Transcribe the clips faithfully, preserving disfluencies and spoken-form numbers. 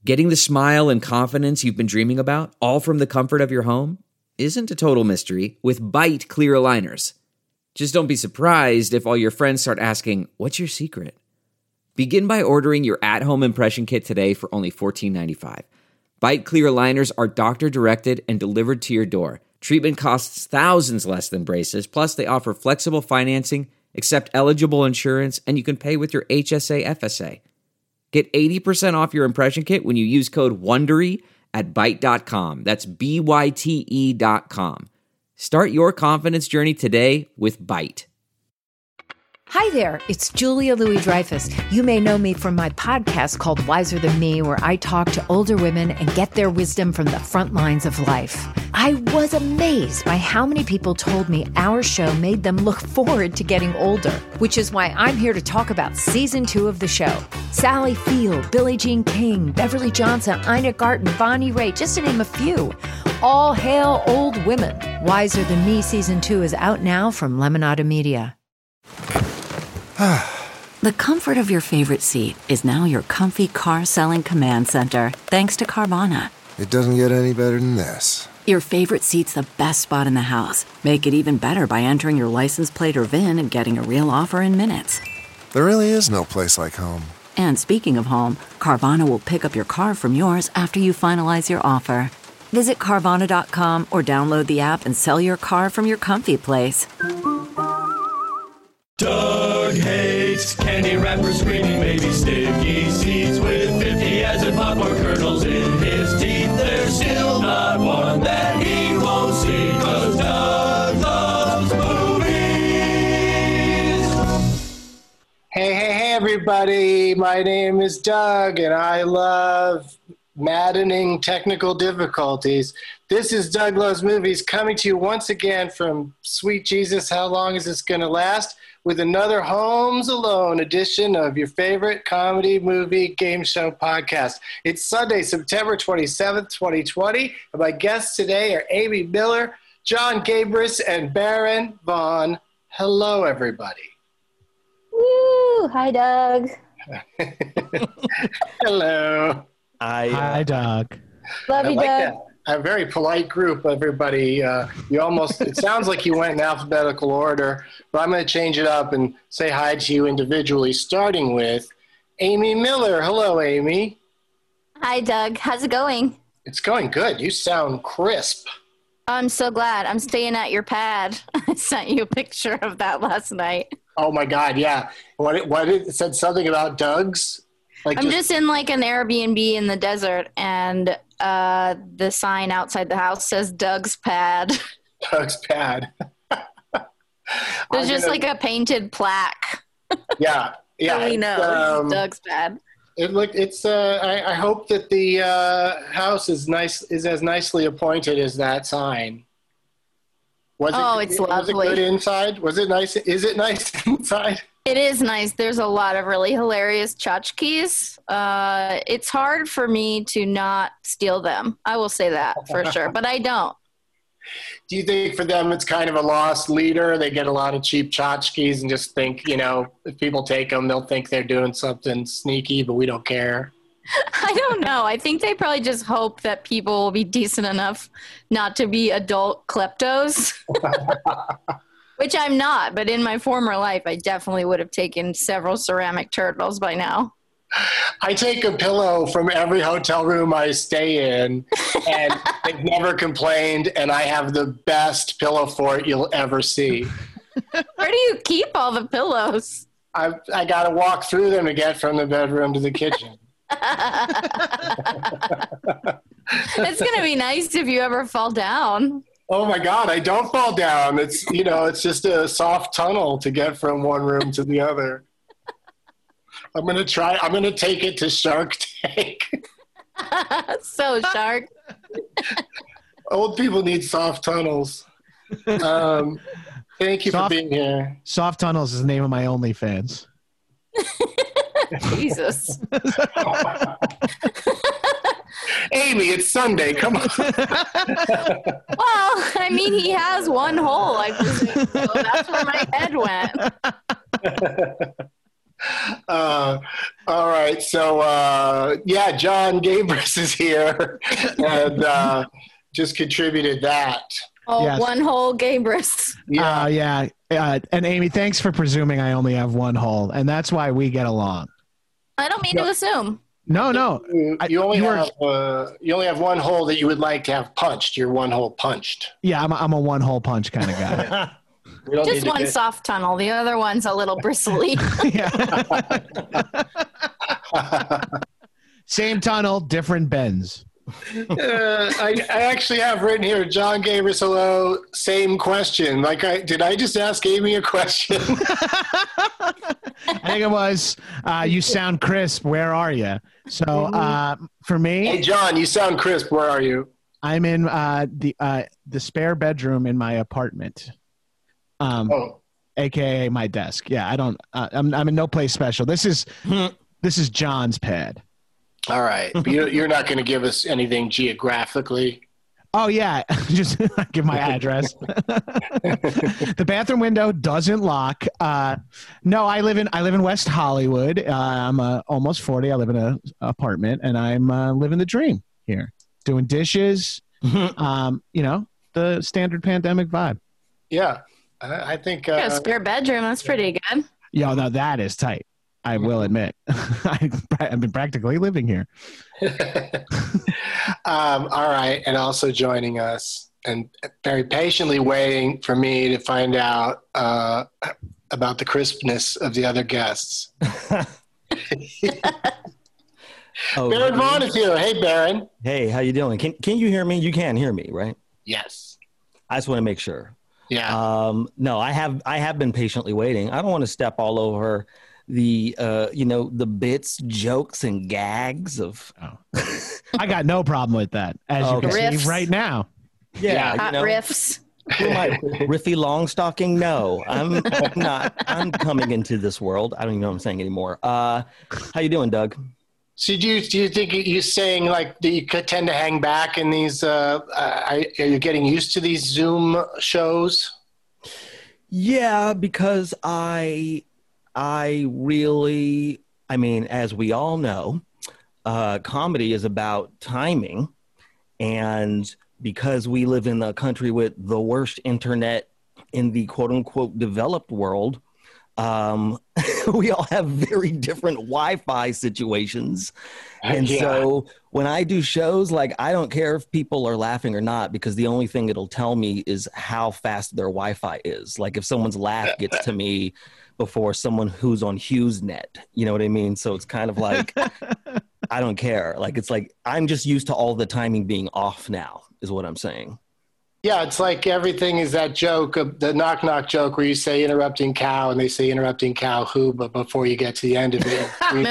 Getting the smile and confidence you've been dreaming about, all from the comfort of your home, isn't a total mystery with Byte clear aligners. Just don't be surprised if all your friends start asking, "What's your secret?" Begin by ordering your at-home impression kit today for only fourteen ninety-five. Byte clear aligners are doctor-directed and delivered to your door. Treatment costs thousands less than braces, plus they offer flexible financing, accept eligible insurance, and you can pay with your H S A F S A. Get eighty percent off your impression kit when you use code WONDERY at byte dot com. That's B Y T E dot com. Start your confidence journey today with Byte. Hi there, it's Julia Louis-Dreyfus. You may know me from my podcast called Wiser Than Me, where I talk to older women and get their wisdom from the front lines of life. I was amazed by how many people told me our show made them look forward to getting older, which is why I'm here to talk about season two of the show. Sally Field, Billie Jean King, Beverly Johnson, Ina Garten, Bonnie Raitt, just to name a few. All hail old women. Wiser Than Me season two is out now from Lemonada Media. The comfort of your favorite seat is now your comfy car-selling command center, thanks to Carvana. It doesn't get any better than this. Your favorite seat's the best spot in the house. Make it even better by entering your license plate or V I N and getting a real offer in minutes. There really is no place like home. And speaking of home, Carvana will pick up your car from yours after you finalize your offer. Visit Carvana dot com or download the app and sell your car from your comfy place. Doug hates candy wrappers, screaming baby sticky seeds with fifty as in popcorn kernels in his teeth. There's still not one that he won't see, 'cause Doug loves movies. Hey, hey, hey, everybody. My name is Doug, and I love maddening technical difficulties. This is Doug Loves Movies coming to you once again from Sweet Jesus, How Long Is This Gonna Last? With another Homes Alone edition of your favorite comedy, movie, game show podcast. It's Sunday, September twenty-seventh, twenty twenty, and my guests today are Amy Miller, John Gabris, and Baron Vaughn. Hello, everybody. Woo! Hi, Doug. Hello. Hi, Hi, Doug. Love I you, like Doug. that. A very polite group, everybody. Uh, you almost, it sounds like you went in alphabetical order, but I'm going to change it up and say hi to you individually, starting with Amy Miller. Hello, Amy. Hi, Doug. How's it going? It's going good. You sound crisp. I'm so glad. I'm staying at your pad. I sent you a picture of that last night. Oh, my God, yeah. What it, what it, it said something about Doug's? Like I'm just, just in like an Airbnb in the desert, and uh, the sign outside the house says Doug's pad. Doug's pad. There's just gonna, like a painted plaque. Yeah, yeah. So we know um, Doug's pad. It look. It's. Uh, I, I hope that the uh, house is nice. Is as nicely appointed as that sign. Was oh, it, it's was lovely. Was it good inside? Was it nice? Is it nice inside? It is nice. There's a lot of really hilarious tchotchkes. Uh, it's hard for me to not steal them. I will say that for sure, but I don't. Do you think for them it's kind of a lost leader? They get a lot of cheap tchotchkes and just think, you know, if people take them, they'll think they're doing something sneaky, but we don't care. I don't know. I think they probably just hope that people will be decent enough not to be adult kleptos. Which I'm not, but in my former life, I definitely would have taken several ceramic turtles by now. I take a pillow from every hotel room I stay in, and they've never complained, and I have the best pillow fort you'll ever see. Where do you keep all the pillows? I I got to walk through them to get from the bedroom to the kitchen. It's going to be nice if you ever fall down. Oh my God, I don't fall down. It's, you know, it's just a soft tunnel to get from one room to the other. I'm going to try, I'm going to take it to Shark Tank. So Shark. Old people need soft tunnels. Um, thank you soft, for being here. Soft Tunnels is the name of my OnlyFans. Jesus. Amy, it's Sunday. Come on. Well, I mean, he has one hole, I presume. So that's where my head went. Uh, all right. So, uh, yeah, John Gabris is here and uh, just contributed that. Oh, Yes. one whole Gabris. Yeah, uh, yeah. Uh, and Amy, thanks for presuming I only have one hole, and that's why we get along. I don't mean No. to assume. No, no. You, I- you only you were- have uh, you only have one hole that you would like to have punched. You're one hole punched. Yeah, I'm a, I'm a one hole punch kind of guy. We don't Just need to one get- soft tunnel. The other one's a little bristly. Yeah. Same tunnel, different bends. Uh, I, I actually have written here, John Gabris, hello, same question. Like, I did I just ask Amy a question? I think it was, uh, you sound crisp. Where are you? So uh, for me, Hey, John, you sound crisp. Where are you? I'm in uh, the uh, the spare bedroom in my apartment, um, Oh, A K A my desk. Yeah, I don't. Uh, I'm I'm in no place special. This is this is John's pad. all right. But you're, you're not going to give us anything geographically. Oh yeah, just give my address. The bathroom window doesn't lock. Uh, no, I live in I live in West Hollywood. Uh, I'm uh, almost forty. I live in an apartment, and I'm uh, living the dream here, doing dishes. Um, you know, the standard pandemic vibe. Yeah, I, I think. Got a Uh, spare bedroom. That's pretty good. Yo, no, that is tight. I will admit, I, I've been practically living here. um, all right, and also joining us and very patiently waiting for me to find out uh, about the crispness of the other guests. Oh, Baron Vaughn is here. Hey, Baron. hey, how you doing? Can can you hear me? You can hear me, right? Yes. I just want to make sure. Yeah. Um, no, I have I have been patiently waiting. I don't want to step all over the uh, you know, the bits, jokes, and gags of. I got no problem with that, as you can Riffs. see right now. Yeah, Hot you know, riffs. who am I, Riffy Longstocking? No, I'm not. I'm coming into this world. I don't even know what I'm saying anymore. Uh, how you doing, Doug? So do you, do you think you're saying like that you could tend to hang back in these, uh, are, are you getting used to these Zoom shows? Yeah, because I I really I mean, as we all know, uh, comedy is about timing, and because we live in a country with the worst internet in the quote unquote developed world, um, we all have very different Wi-Fi situations. And Yeah. so when I do shows, like, I don't care if people are laughing or not, because the only thing it'll tell me is how fast their Wi-Fi is. Like if someone's laugh gets to me before someone who's on HughesNet, you know what I mean? So it's kind of like, I don't care. Like, it's like, I'm just used to all the timing being off now, is what I'm saying. Yeah, it's like everything is that joke, of the knock knock joke where you say interrupting cow and they say interrupting cow who, but before you get to the end of it, you-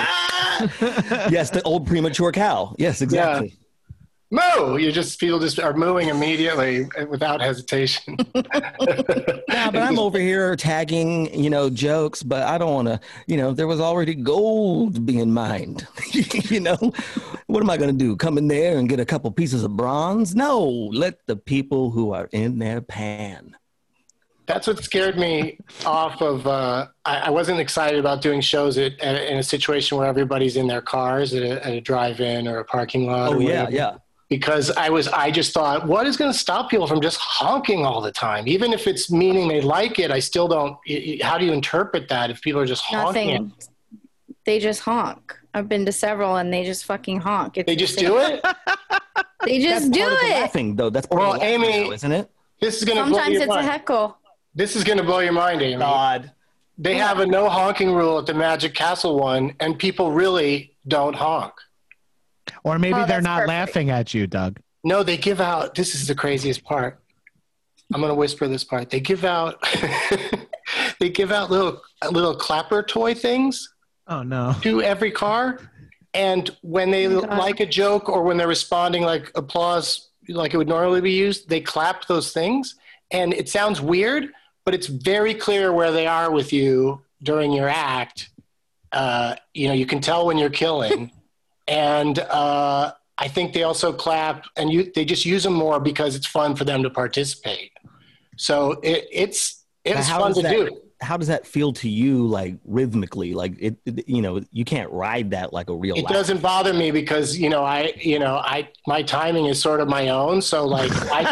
Yes, the old premature cow. Yes, exactly. moo! You just people just are mooing immediately without hesitation. Yeah, but I'm over here tagging, you know, jokes, but I don't want to, you know, there was already gold being mined. You know, what am I going to do? Come in there and get a couple pieces of bronze? No, let the people who are in their pan. That's what scared me off of. Uh, I, I wasn't excited about doing shows at, at, in a situation where everybody's in their cars at a, at a drive-in or a parking lot. Oh, or yeah, whatever. yeah. Because I was, I just thought, what is going to stop people from just honking all the time? Even if it's meaning they like it, I still don't. y- y- How do you interpret that if people are just honking? Nothing. They just honk. I've been to several and they just fucking honk. It's They just do it. They just That's do part of the it. laughing, though. That's part Well, of the laughing, Amy- though, isn't it? This is going to blow Sometimes your it's a mind. heckle. This is going to blow your mind, Amy. God. They have a no honking rule at the Magic Castle one, and people really don't honk. Or maybe Oh, they're that's not perfect. laughing at you, Doug. No, they give out. This is the craziest part. I'm going to whisper this part. They give out. They give out little little clapper toy things Oh no. to every car, and when they Oh my God. like a joke or when they're responding like applause, like it would normally be used, they clap those things, and it sounds weird, but it's very clear where they are with you during your act. Uh, you know, you can tell when you're killing, and uh, I think they also clap, and you they just use them more because it's fun for them to participate. So it, it's But it's how fun does to that- do. how does that feel to you, like rhythmically? Like it, it you know, you can't ride that like a real. It lap. doesn't bother me because you know I you know I my timing is sort of my own, so like I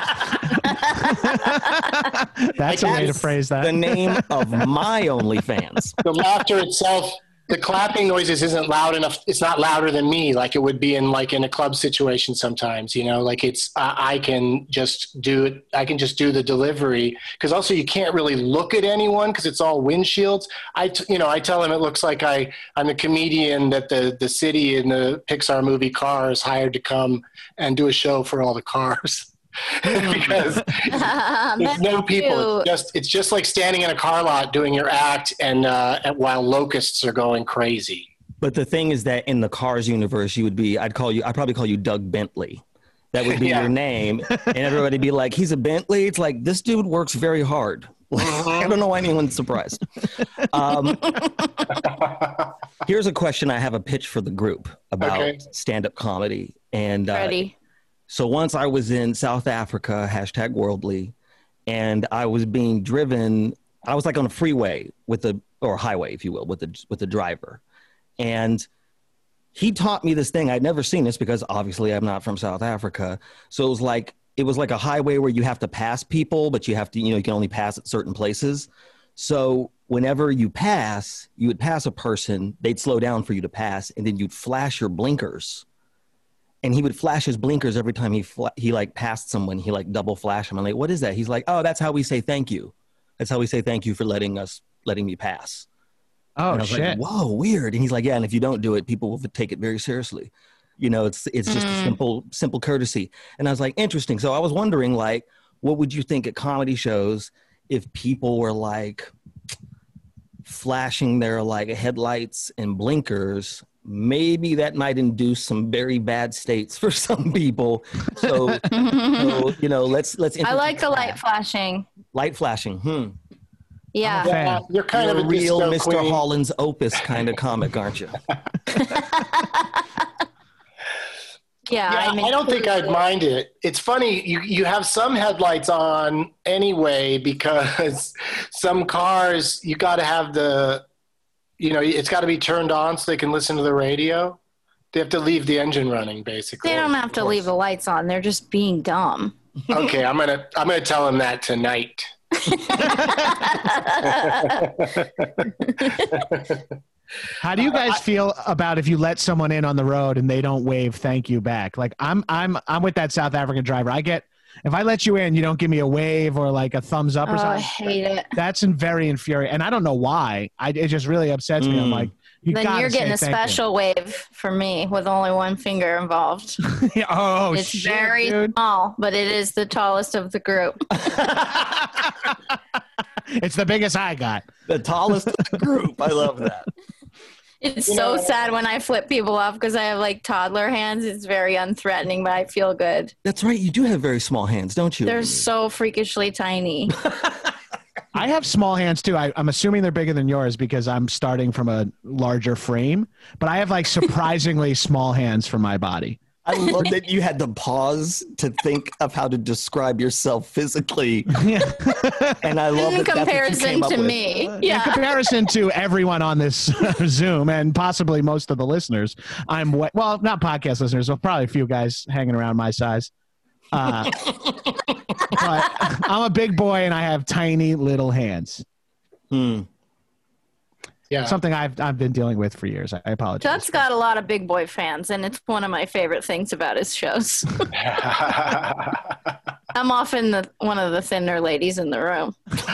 can. That's a way to phrase that. The name of my OnlyFans. The laughter itself. The clapping noises isn't loud enough. It's not louder than me, like it would be in like in a club situation sometimes, you know, like it's, uh, I can just do it. I can just do the delivery. Cause also you can't really look at anyone cause it's all windshields. I, t- you know, I tell them it looks like I, I'm the comedian that the, the city in the Pixar movie Cars hired to come and do a show for all the cars. Because there's no people. It's just it's just like standing in a car lot doing your act, and uh, while locusts are going crazy. But the thing is that in the Cars universe, you would be. I'd call you. I'd probably call you Doug Bentley. That would be yeah. your name, and everybody'd be like, "He's a Bentley." It's like this dude works very hard. I don't know why anyone's surprised. Um, here's a question. I have a pitch for the group about okay. stand-up comedy, and uh, ready. So once I was in South Africa, hashtag worldly, and I was being driven, I was like on a freeway with the, or highway, if you will, with the, with the driver. And he taught me this thing. I'd never seen this because obviously I'm not from South Africa. So it was like, it was like a highway where you have to pass people, but you have to, you know, you can only pass at certain places. So whenever you pass, you would pass a person, they'd slow down for you to pass, and then you'd flash your blinkers. And he would flash his blinkers every time he fla- he like passed someone. He like double flash him. I'm like, what is that? He's like, oh, that's how we say thank you. That's how we say thank you for letting us letting me pass. Oh and I was shit! Like, whoa, weird. And he's like, yeah, and if you don't do it, people will take it very seriously. You know, it's it's just mm. a simple simple courtesy. And I was like, interesting. So I was wondering, like, what would you think at comedy shows if people were like flashing their like headlights and blinkers? Maybe that might induce some very bad states for some people. So, so you know, let's let's. I like the light flashing. Light flashing. Hmm. Yeah. yeah you're kind you're of a real Mister Queen. Holland's Opus kind of comic, aren't you? Yeah, yeah I, mean, I don't think I'd mind it. It's funny, you, you have some headlights on anyway because some cars, you got to have the, you know, it's got to be turned on so they can listen to the radio. They have to leave the engine running, basically. They don't have to leave the lights on. They're just being dumb. Okay, I'm gonna I'm gonna tell them that tonight. How do you guys feel about if you let someone in on the road and they don't wave thank you back? Like I'm I'm I'm with that South African driver. I get if I let you in, you don't give me a wave or like a thumbs up or oh, something. I hate it. That's very infuriating, and I don't know why. I it just really upsets mm. me. I'm like, you then you're getting a special you. wave for me with only one finger involved. oh, it's shit, very dude. small, but it is the tallest of the group. It's the biggest I got. The tallest of the group. I love that. It's You so know- sad when I flip people off because I have like toddler hands. It's very unthreatening, but I feel good. That's right. You do have very small hands, don't you? They're so freakishly tiny. I have small hands too. I, I'm assuming they're bigger than yours because I'm starting from a larger frame, but I have like surprisingly small hands for my body. I love that you had to pause to think of how to describe yourself physically. Yeah. And I love In that comparison that's what you came to up with. me. In Yeah. comparison to everyone on this Zoom and possibly most of the listeners, I'm we- well, not podcast listeners, but probably a few guys hanging around my size. Uh, but I'm a big boy and I have tiny little hands. Hmm. Yeah. Something I've I've been dealing with for years. I, I apologize. Chuck's got a lot of big boy fans, and it's one of my favorite things about his shows. I'm often the one of the thinner ladies in the room.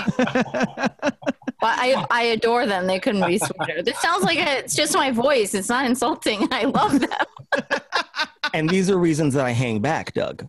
But I, I adore them. They couldn't be sweeter. This sounds like a, it's just my voice. It's not insulting. I love them. And these are reasons that I hang back, Doug.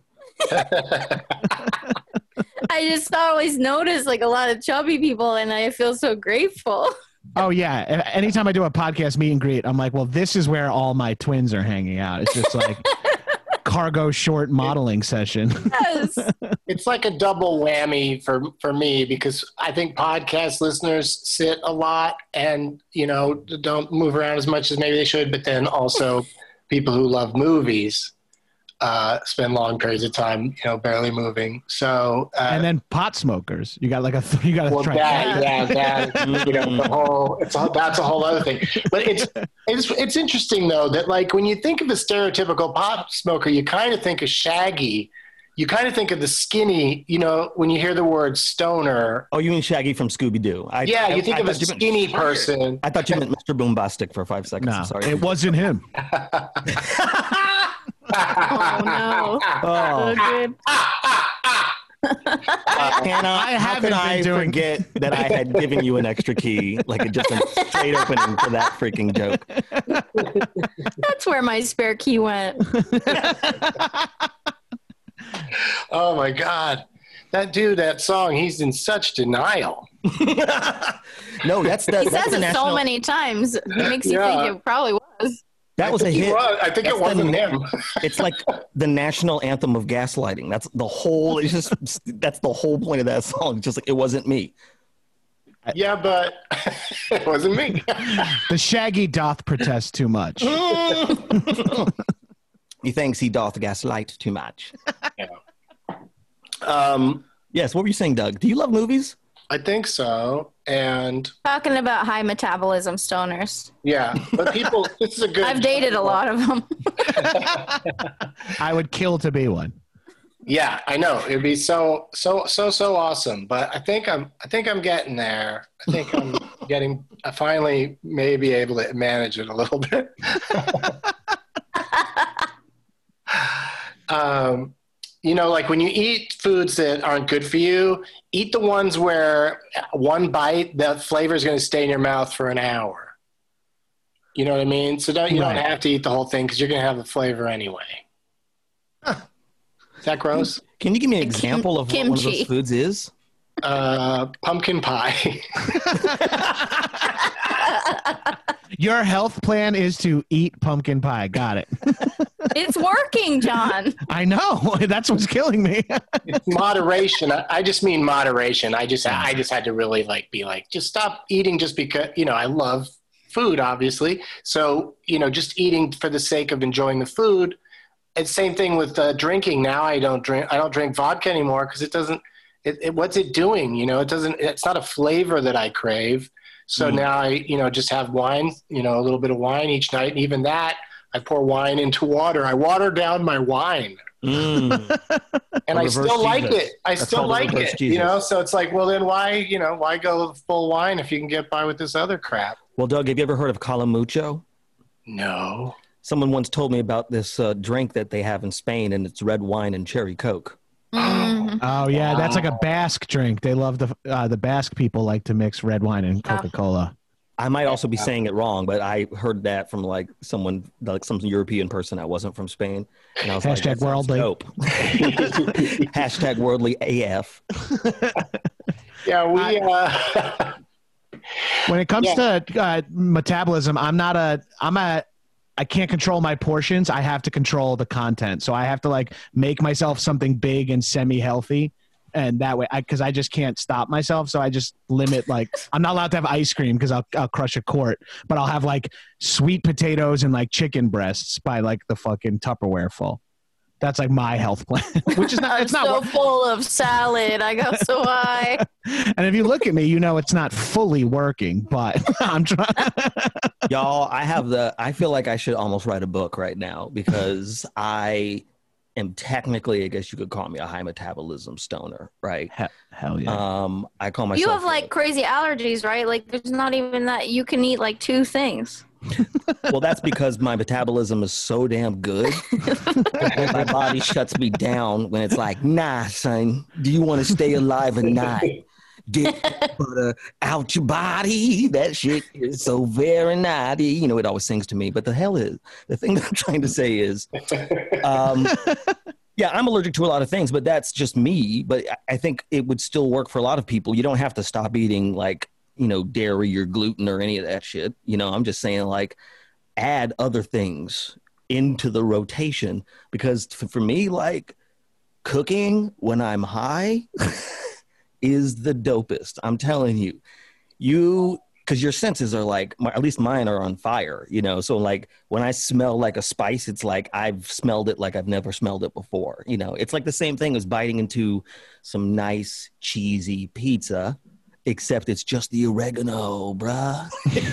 I just always notice like a lot of chubby people, and I feel so grateful. Oh yeah. Anytime I do a podcast meet and greet, I'm like, well, this is where all my twins are hanging out. It's just like cargo short modeling session. Yes. It's like a double whammy for, for me because I think podcast listeners sit a lot and, you know, don't move around as much as maybe they should, but then also people who love movies. uh, spend long periods of time, you know, barely moving. So uh, and then pot smokers. You got like a th- you got to well, try. that, yeah, that, you know, the whole it's a, that's a whole other thing. But it's it's it's interesting though that like when you think of the stereotypical pot smoker, you kind of think of Shaggy. You kind of think of the skinny, you know, when you hear the word stoner. Oh, you mean Shaggy from Scooby-Doo? I, yeah, you I, think I of a skinny meant, person. I thought you meant Mister Boombastic for five seconds. No, I'm sorry. it wasn't him. Oh, no. Oh. So Hannah, I how could I doing... forget that I had given you an extra key, like just a straight opening for that freaking joke? That's where my spare key went. Oh my God, that dude, that song, he's in such denial. No, that's the. He that's says the it national... so many times. It makes you Yeah. think it probably was. That was a hit. Was. I think That's it wasn't the, him. It's like the national anthem of gaslighting. That's the whole. It's just that's the whole point of that song. Just like it wasn't me. Yeah, but it wasn't me. The Shaggy doth protest too much. He thinks he doth gaslight too much. Yeah. Um, yes, what were you saying, Doug? Do you love movies? I think so. And Talking about high metabolism stoners. yeah, but people, this is a good. I've dated a lot of them. I would kill to be one. Yeah, I know. It'd be so so so so awesome. But I think I'm I think I'm getting there. I think I'm getting. I finally may be able to manage it a little bit. um, you know, like when you eat foods that aren't good for you, eat the ones where one bite, the flavor is going to stay in your mouth for an hour. You know what I mean? So don't, you Right. don't have to eat the whole thing because you're going to have the flavor anyway. Huh. Is that gross? Can you give me an example of what one of those kimchi. foods is? Uh, pumpkin pie. Your health plan is to eat pumpkin pie. Got it. It's working, John. I know. That's what's killing me. It's moderation. I, I just mean moderation. I just I just had to really like be like, just stop eating just because, you know, I love food, obviously. So, you know, just eating for the sake of enjoying the food. It's same thing with uh, drinking. Now I don't drink I don't drink vodka anymore because it doesn't it, it what's it doing? You know, it doesn't it's not a flavor that I crave. So mm. now I, you know, just have wine, you know, a little bit of wine each night. And even that, I pour wine into water. I water down my wine. Mm. And I still Jesus. like it. I That's still like it, Jesus. you know? So it's like, well, then why, you know, why go full wine if you can get by with this other crap? Well, Doug, have you ever heard of Calamucho? No. Someone once told me about this uh, drink that they have in Spain, and it's red wine and cherry Coke. Mm-hmm. Oh yeah, that's like a Basque drink. They love the uh, the Basque people like to mix red wine and Coca-Cola. I might also be saying it wrong, but I heard that from like someone, like some European person that wasn't from Spain. And I was Hashtag like, that sounds worldly. dope. Hashtag worldly A F. Yeah, we. Uh, When it comes Yeah. to uh, metabolism, I'm not a I'm a I can't control my portions. I have to control the content. So I have to like make myself something big and semi-healthy. And that way, I because I just can't stop myself. So I just limit, like, I'm not allowed to have ice cream because I'll, I'll crush a quart. But I'll have like sweet potatoes and like chicken breasts by like the fucking Tupperware full. That's like my health plan, which is not, it's not. So full of salad. I go so high. And if you look at me, you know it's not fully working, but I'm trying. Y'all, I have the, I feel like I should almost write a book right now because I am technically, I guess you could call me a high metabolism stoner, right? Hell, hell yeah. Um, I call myself. You have like a- crazy allergies, right? Like there's not even that. You can eat like two things. Well, that's because my metabolism is so damn good. My body shuts me down when it's like, nah, son, do you want to stay alive or not? Get butter out your body. That shit is so very naughty. You know, it always sings to me. But the hell is, the thing that I'm trying to say is, um, yeah, I'm allergic to a lot of things, but that's just me. But I think it would still work for a lot of people. You don't have to stop eating like, you know, dairy or gluten or any of that shit. You know, I'm just saying like add other things into the rotation because f- for me, like cooking when I'm high is the dopest. I'm telling you, you because your senses are like, at least mine are on fire, you know? So like when I smell like a spice, it's like I've smelled it like I've never smelled it before. You know, it's like the same thing as biting into some nice cheesy pizza, except it's just the oregano, bruh.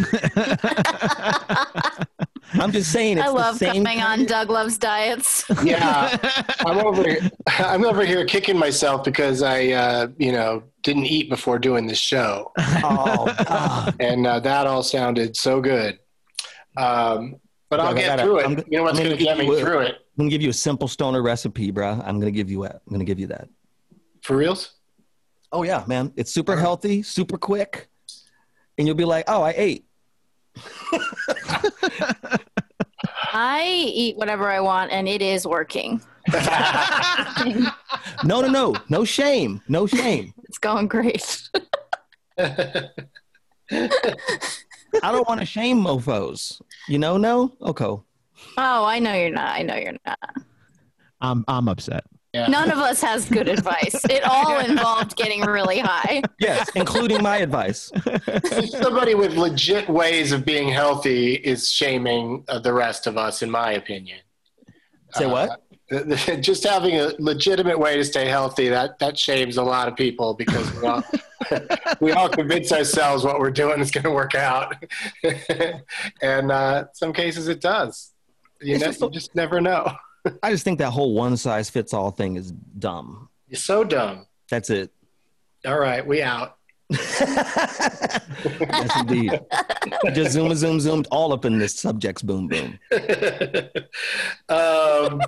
I'm just saying it's I love the same coming on Doug Loves Diets. Yeah, I'm over here, I'm over here kicking myself because I, uh, you know, didn't eat before doing this show. Oh, God. And uh, that all sounded so good. Um, but I'll Doug, I get gotta- through it. I'm go- you know what's I'm going to gonna get me give you a- through it? I'm gonna give you a simple stoner recipe, bruh. I'm gonna give you that. I'm gonna give you that. For reals? Oh yeah, man. It's super healthy, super quick, and you'll be like, "Oh, I ate." I eat whatever I want, and it is working. No, no, no, no shame, no shame. It's going great. I don't want to shame mofos. You know, no? Okay. Oh, I know you're not. I know you're not. I'm I'm upset. Yeah. None of us has good advice. It all involved getting really high. Yes, including my advice. Somebody with legit ways of being healthy is shaming uh, the rest of us, in my opinion. Say what? Uh, just having a legitimate way to stay healthy, that, that shames a lot of people because we all, we all convince ourselves what we're doing is going to work out. And uh, some cases it does. You, ne- just- you just never know. I just think that whole one size fits all thing is dumb. You're so dumb. That's it. All right, we out. Yes, indeed. I just zoom, zoom, zoomed all up in this subject's boom, boom. um,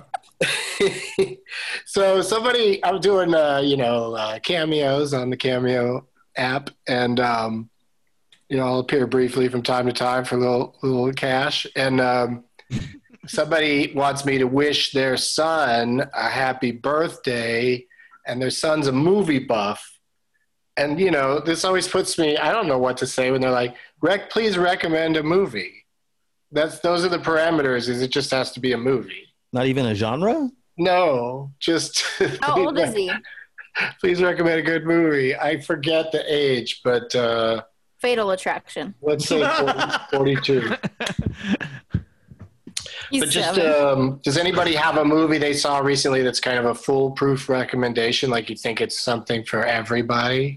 so somebody, I'm doing, uh, you know, uh, cameos on the Cameo app, and um, you know, I'll appear briefly from time to time for a little, little cash, and um, somebody wants me to wish their son a happy birthday, and their son's a movie buff. And, you know, this always puts me, I don't know what to say when they're like, Rec, please recommend a movie. That's, those are the parameters, is it just has to be a movie. Not even a genre? No, just. How old is he? Please recommend a good movie. I forget the age, but uh, Fatal Attraction. let's say forty, forty-two. He's But just, seven. um, does anybody have a movie they saw recently that's kind of a foolproof recommendation? Like you think it's something for everybody?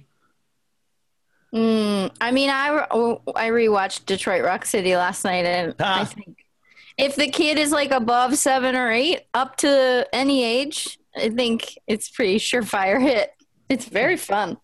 Mm, I mean, I, re- I rewatched Detroit Rock City last night, and Ah. I think if the kid is like above seven or eight, up to any age, I think it's pretty surefire hit. It's very fun.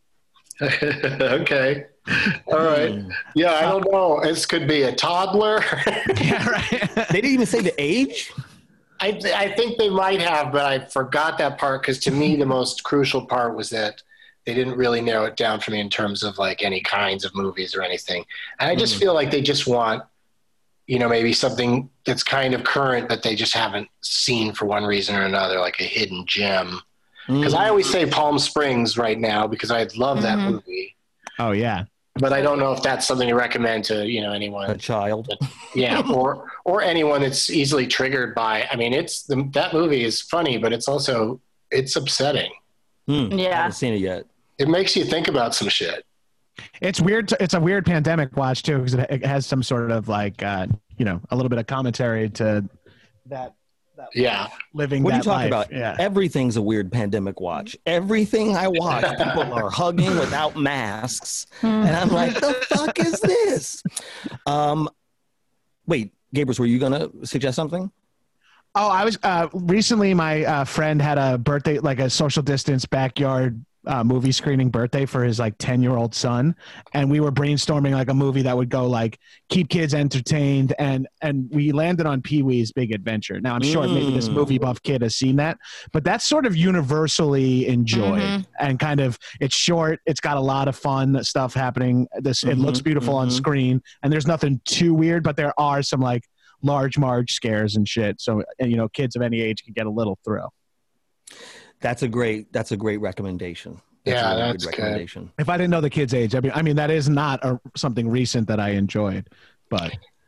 Okay. All right. Yeah, I don't know. This could be a toddler. Yeah, right. They didn't even say the age? I, th- I think they might have, but I forgot that part because to me the most crucial part was that they didn't really narrow it down for me in terms of like any kinds of movies or anything. And I just mm. feel like they just want, you know, maybe something that's kind of current that they just haven't seen for one reason or another, like a hidden gem. Because mm. I always say Palm Springs right now because I love mm-hmm. that movie. Oh, yeah. But I don't know if that's something to recommend to, you know, anyone. A child. But, yeah, or or anyone that's easily triggered by. I mean, it's the, that movie is funny, but it's also it's upsetting. Hmm. Yeah, I haven't seen it yet. It makes you think about some shit. It's weird. To, it's a weird pandemic watch too because it, it has some sort of like uh, you know a little bit of commentary to that. that yeah, living. What that are you talking life. about? Yeah. Everything's a weird pandemic watch. Everything I watch, people are hugging without masks, and I'm like, the fuck is this? Um, wait, Gabrus, were you gonna suggest something? Oh, I was uh, recently. My uh, friend had a birthday, like a social distance backyard uh, movie screening birthday for his like ten year old son, and we were brainstorming like a movie that would go like keep kids entertained, and and we landed on Pee-wee's Big Adventure. Now I'm sure mm. maybe this movie buff kid has seen that, but that's sort of universally enjoyed mm-hmm. and kind of it's short. It's got a lot of fun stuff happening. This mm-hmm. it looks beautiful mm-hmm. on screen, and there's nothing too weird, but there are some like large Marge scares and shit. So, and, you know, kids of any age can get a little thrill. That's a great, that's a great recommendation. That's yeah, a really that's good recommendation. Good. If I didn't know the kid's age, I mean, I mean, that is not a, something recent that I enjoyed, but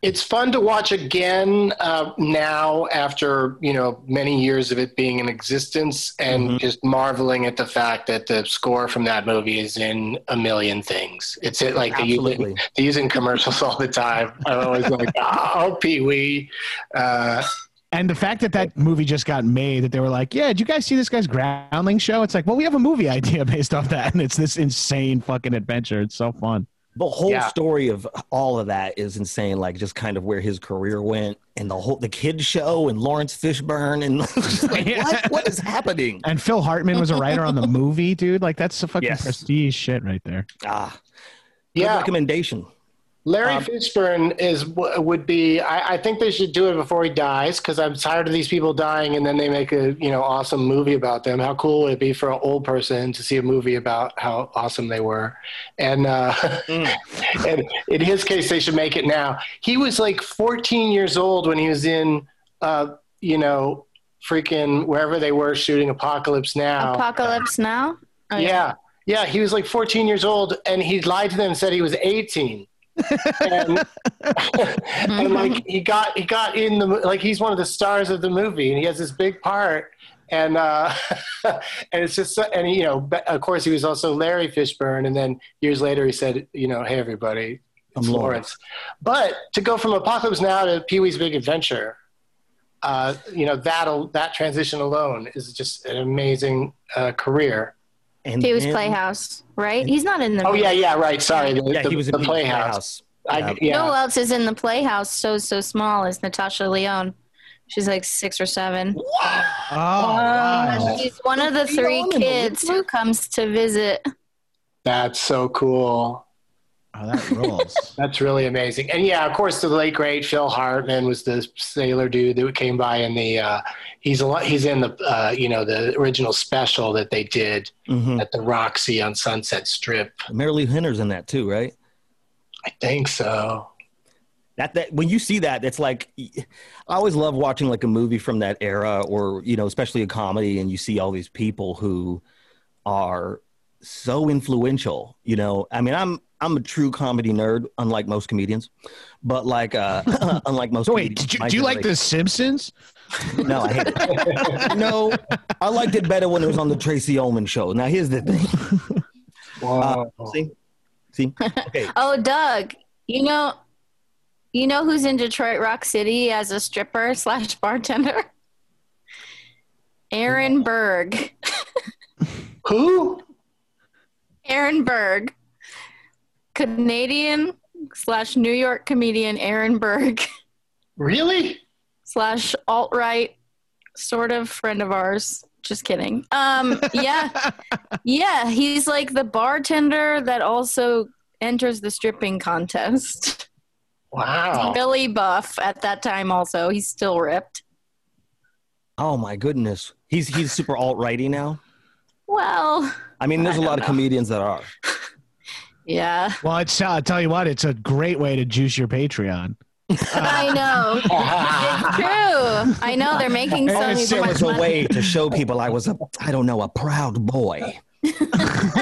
It's fun to watch again uh, now after, you know, many years of it being in existence, and mm-hmm. just marveling at the fact that the score from that movie is in a million things. It's it like they use, it, they use it in commercials all the time. I'm always like, oh, Pee-wee. Uh, and the fact that that movie just got made, that they were like, yeah, did you guys see this guy's Groundling show? It's like, well, we have a movie idea based off that, and it's this insane fucking adventure. It's so fun. The whole yeah. story of all of that is insane. Like just kind of where his career went, and the whole the kids show, and Lawrence Fishburne, and like, what what is happening? And Phil Hartman was a writer on the movie, dude. Like that's a fucking yes. prestige shit right there. Ah, good yeah. recommendation. Larry um, Fishburne is would be. I, I think they should do it before he dies, because I'm tired of these people dying and then they make a you know awesome movie about them. How cool would it be for an old person to see a movie about how awesome they were? And uh, mm. and in his case, they should make it now. He was like fourteen years old when he was in, uh, you know, freaking wherever they were shooting Apocalypse Now. Apocalypse Now. Oh, yeah. yeah, yeah. He was like fourteen years old, and he lied to them and said he was eighteen. and, and like he got he got in the like he's one of the stars of the movie, and he has this big part, and uh and it's just and you know of course he was also Larry Fishburne, and then years later he said, you know, hey everybody, it's Lawrence. Lawrence. But to go from Apocalypse Now to Pee-wee's Big Adventure, uh you know that'll that transition alone is just an amazing uh career. And Pee-wee's then, Playhouse, right? He's not in the. Oh movie. yeah, yeah, right. Sorry, the, yeah, the, he was in the Playhouse. Playhouse. I, yeah. yeah. You know who else is in the Playhouse? So so small is Natasha Lyonne. She's like six or seven. Oh, wow. She's one of the three kids who comes to visit. That's so cool. Oh, that rules. That's really amazing. And yeah, of course, the late great Phil Hartman was the sailor dude that came by in the. Uh, he's a he's in the uh, you know the original special that they did mm-hmm. at the Roxy on Sunset Strip. Marilee Henner's in that too, right? I think so. That that when you see that, it's like I always love watching like a movie from that era, or you know, especially a comedy, and you see all these people who are so influential. You know, I mean, I'm. I'm a true comedy nerd, unlike most comedians, but like, uh, unlike most. So wait, did you, do you like The Simpsons? No, I hate it. No, I liked it better when it was on the Tracy Ullman show. Now here's the thing. Wow. Uh, see, see. Okay. Oh, Doug, you know, you know who's in Detroit Rock City as a stripper slash bartender? Aaron Berg. Who? Aaron Berg. Canadian slash New York comedian Aaron Berg. Really? Slash alt-right sort of friend of ours. Just kidding. Um, yeah. Yeah, he's like the bartender that also enters the stripping contest. Wow. He's really buff at that time also. He's still ripped. Oh my goodness. He's he's super alt-righty now? Well, I mean, there's I a lot know. of comedians that are. Yeah. Well, it's, I'll tell you what, it's a great way to juice your Patreon. I know. It's true. I know they're making so It much was a money. way to show people I was a, I don't know, a proud boy. uh,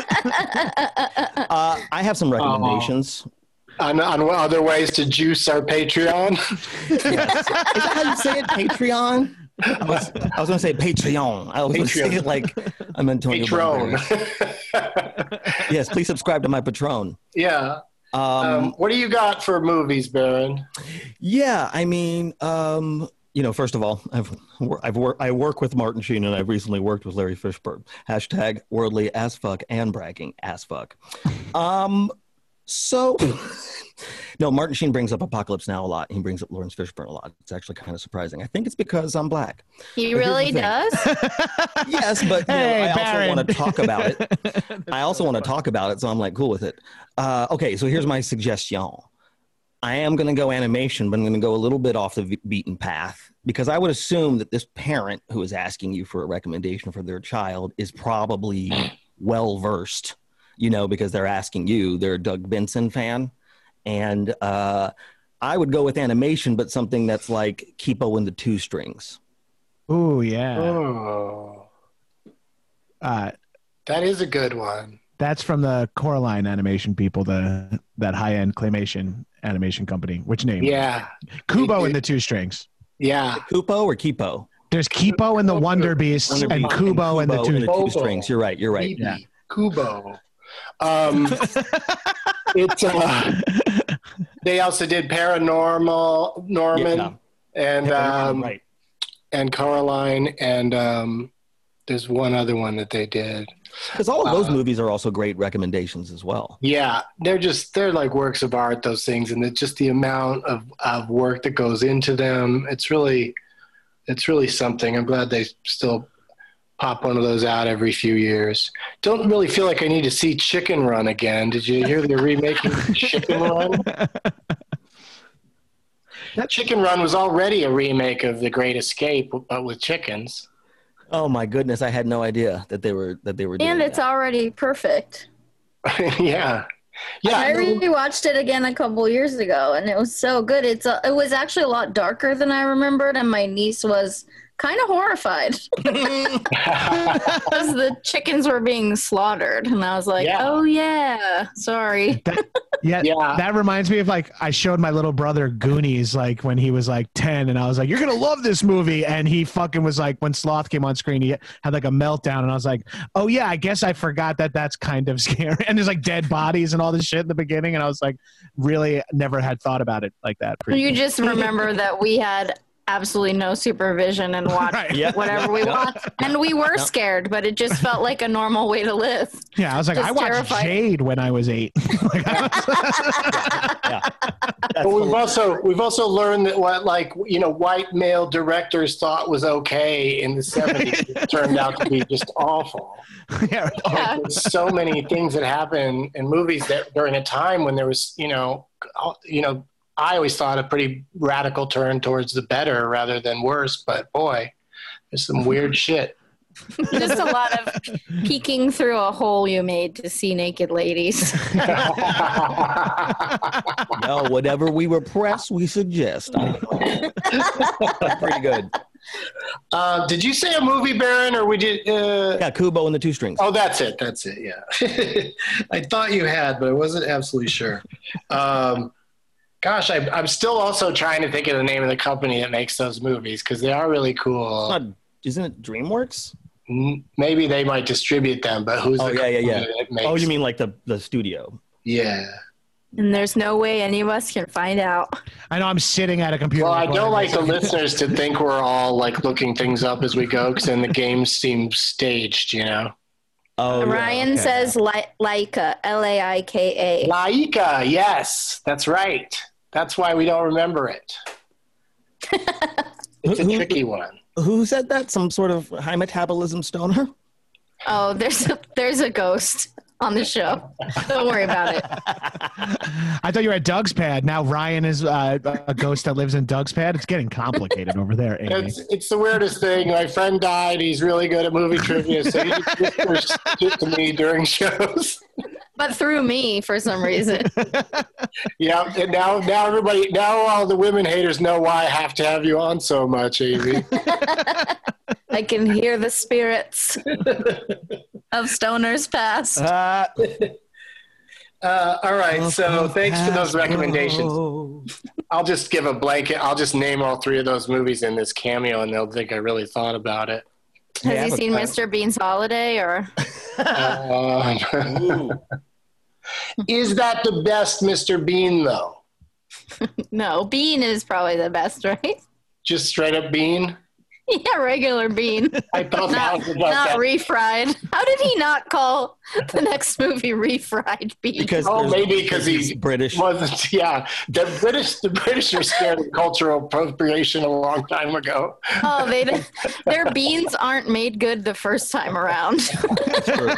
I have some recommendations. On, on other ways to juice our Patreon. Yes. Is that how you say it? Patreon? I was, I was going to say Patreon. I was going to say it like I'm Antonio Patron. Yes, please subscribe to my Patron. Yeah. Um, Um, what do you got for movies, Baron? yeah, I mean, um, you know, first of all, I've I've worked I work with Martin Sheen, and I've recently worked with Larry Fishburne. Hashtag worldly as fuck and bragging as fuck. Um, so. No, Martin Sheen brings up Apocalypse Now a lot. He brings up Lawrence Fishburne a lot. It's actually kind of surprising. I think it's because I'm black. He But really here's the thing. does? Yes, but you know, Hey, I also Baron. want to talk about it. I also want to talk about it, so I'm like cool with it. Uh, okay, so here's my suggestion. I am going to go animation, but I'm going to go a little bit off the v- beaten path, because I would assume that this parent who is asking you for a recommendation for their child is probably well versed, you know, because they're asking you. They're a Doug Benson fan. And uh, I would go with animation, but something that's like Kipo and the Two Strings. Ooh, yeah. Oh, Uh, that is a good one. That's from the Coraline animation people, the that high end claymation animation company. Which name? Yeah. Kubo and the Two Strings. Yeah. Kupo or Kipo? There's Kipo and the Wonder Beasts Wonder and Beast Kubo and the Kubo Two, and the two Kubo. strings. You're right. You're right. Yeah. Yeah. Kubo. Um, it's uh, they also did Paranormal Norman Yeah. and Yeah, um, right. and Coraline and um, there's one other one that they did. Because all of those uh, movies are also great recommendations as well. Yeah, they're just they're like works of art. Those things, and it's just the amount of, of work that goes into them. It's really, it's really something. I'm glad they still pop one of those out every few years. Don't really feel like I need to see Chicken Run again. Did you hear they're remaking Chicken Run? That Chicken Run was already a remake of The Great Escape, but with chickens. Oh my goodness, I had no idea that they were that they were doing And it's that. already perfect. yeah. Yeah. I rewatched it again a couple years ago, and it was so good. It's a, it was actually a lot darker than I remembered, and my niece was kind of horrified because the chickens were being slaughtered, and I was like, Yeah. "Oh yeah, sorry." That, yeah, Yeah. that reminds me of like I showed my little brother Goonies like when he was like ten, and I was like, "You're gonna love this movie," and he fucking was like, when Sloth came on screen, he had like a meltdown, and I was like, "Oh yeah, I guess I forgot that that's kind of scary." And there's like dead bodies and all this shit in the beginning, and I was like, really never had thought about it like that. You just remember that we had absolutely no supervision and watched Right. Yeah. whatever we want, and we were scared, but it just felt like a normal way to live. Yeah, I was like, Just I watched terrified. Jade when I was eight. Like, I was- Yeah. But we've also we've also learned that what like you know white male directors thought was okay in the seventies turned out to be just awful. yeah, Yeah. There's so many things that happen in movies that during a time when there was you know all- you know I always thought a pretty radical turn towards the better rather than worse. But boy, there's some weird shit. Just a lot of peeking through a hole you made to see naked ladies. No, whatever we repress, we suggest. I don't know. That's pretty good. Uh, did you say a movie, Baron, or we did? Uh, Yeah, Kubo and the Two Strings. Oh, that's it. That's it. Yeah. I thought you had, but I wasn't absolutely sure. Um, gosh, I, I'm still also trying to think of the name of the company that makes those movies because they are really cool. It's not, isn't it DreamWorks? M- Maybe they might distribute them, but who's Oh the yeah, yeah, company yeah. that makes? Oh, you mean like the the studio? Yeah. And there's no way any of us can find out. I know I'm sitting at a computer. Well, I recording don't like this. the listeners to think we're all like looking things up as we go because then the game seems staged, you know. Oh, yeah, Ryan okay. says Li- Laika, L A I K A. Laika, yes, that's right. That's why we don't remember it. It's a Who- tricky one. Who said that? Some sort of high metabolism stoner? Oh, there's a, there's a ghost on the show. Don't worry about it. I thought you were at Doug's Pad. Now Ryan is uh, a ghost that lives in Doug's Pad. It's getting complicated over there, Amy. It's, it's the weirdest thing. My friend died. He's really good at movie trivia, so he just whispers shit to me during shows. But through me for some reason. Yeah, and now now everybody now all the women haters know why I have to have you on so much, Amy. I can hear the spirits of stoners past. Uh, Uh, all right, so thanks for those recommendations. I'll just give a blanket. I'll just name all three of those movies in this cameo, and they'll think I really thought about it. Has Yeah, he but- seen Mister Bean's Holiday or? Uh, Ooh. is that the best Mister Bean, though? No, Bean is probably the best, right? Just straight up Bean? Yeah, regular Bean. I thought that Not, was about not that. refried. How did he not call the next movie refried Bean? Because Oh, there's- maybe because he's British. Wasn't yeah? The British, the British were scared of cultural appropriation a long time ago. Oh, they don't- their beans aren't made good the first time around. True.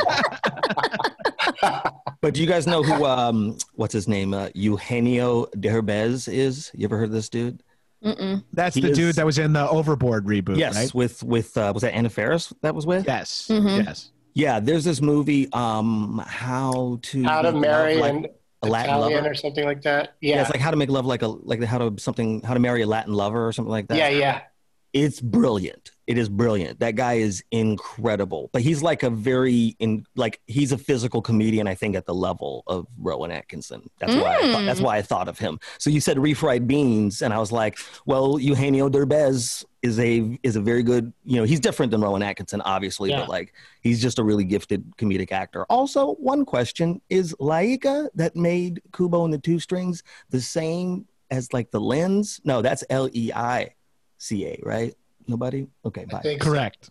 But do you guys know who? Um, what's his name? Uh, Eugenio Derbez is. You ever heard of this dude? Mm-mm. That's He the is- dude that was in the Overboard reboot, Yes, right? with with uh, was that Anna Faris that was with? Yes. Mhm. Yes. Yeah, there's this movie, um, How to How to Make marry Love Like an a Latin Italian Lover. or something like that. Yeah. Yeah, it's like How to Make Love Like a like how to something How to Marry a Latin Lover or something like that. yeah, yeah. It's brilliant. It is brilliant. That guy is incredible. But he's like a very in like he's a physical comedian, I think, at the level of Rowan Atkinson. That's mm. why I thought, that's why I thought of him. So you said refried beans, and I was like, well, Eugenio Derbez is a is a very good, you know, he's different than Rowan Atkinson, obviously, yeah. but like he's just a really gifted comedic actor. Also, one question, is Laika that made Kubo and the Two Strings the same as like the lens? No, that's L E I C A, right? Nobody? Okay, bye. Correct.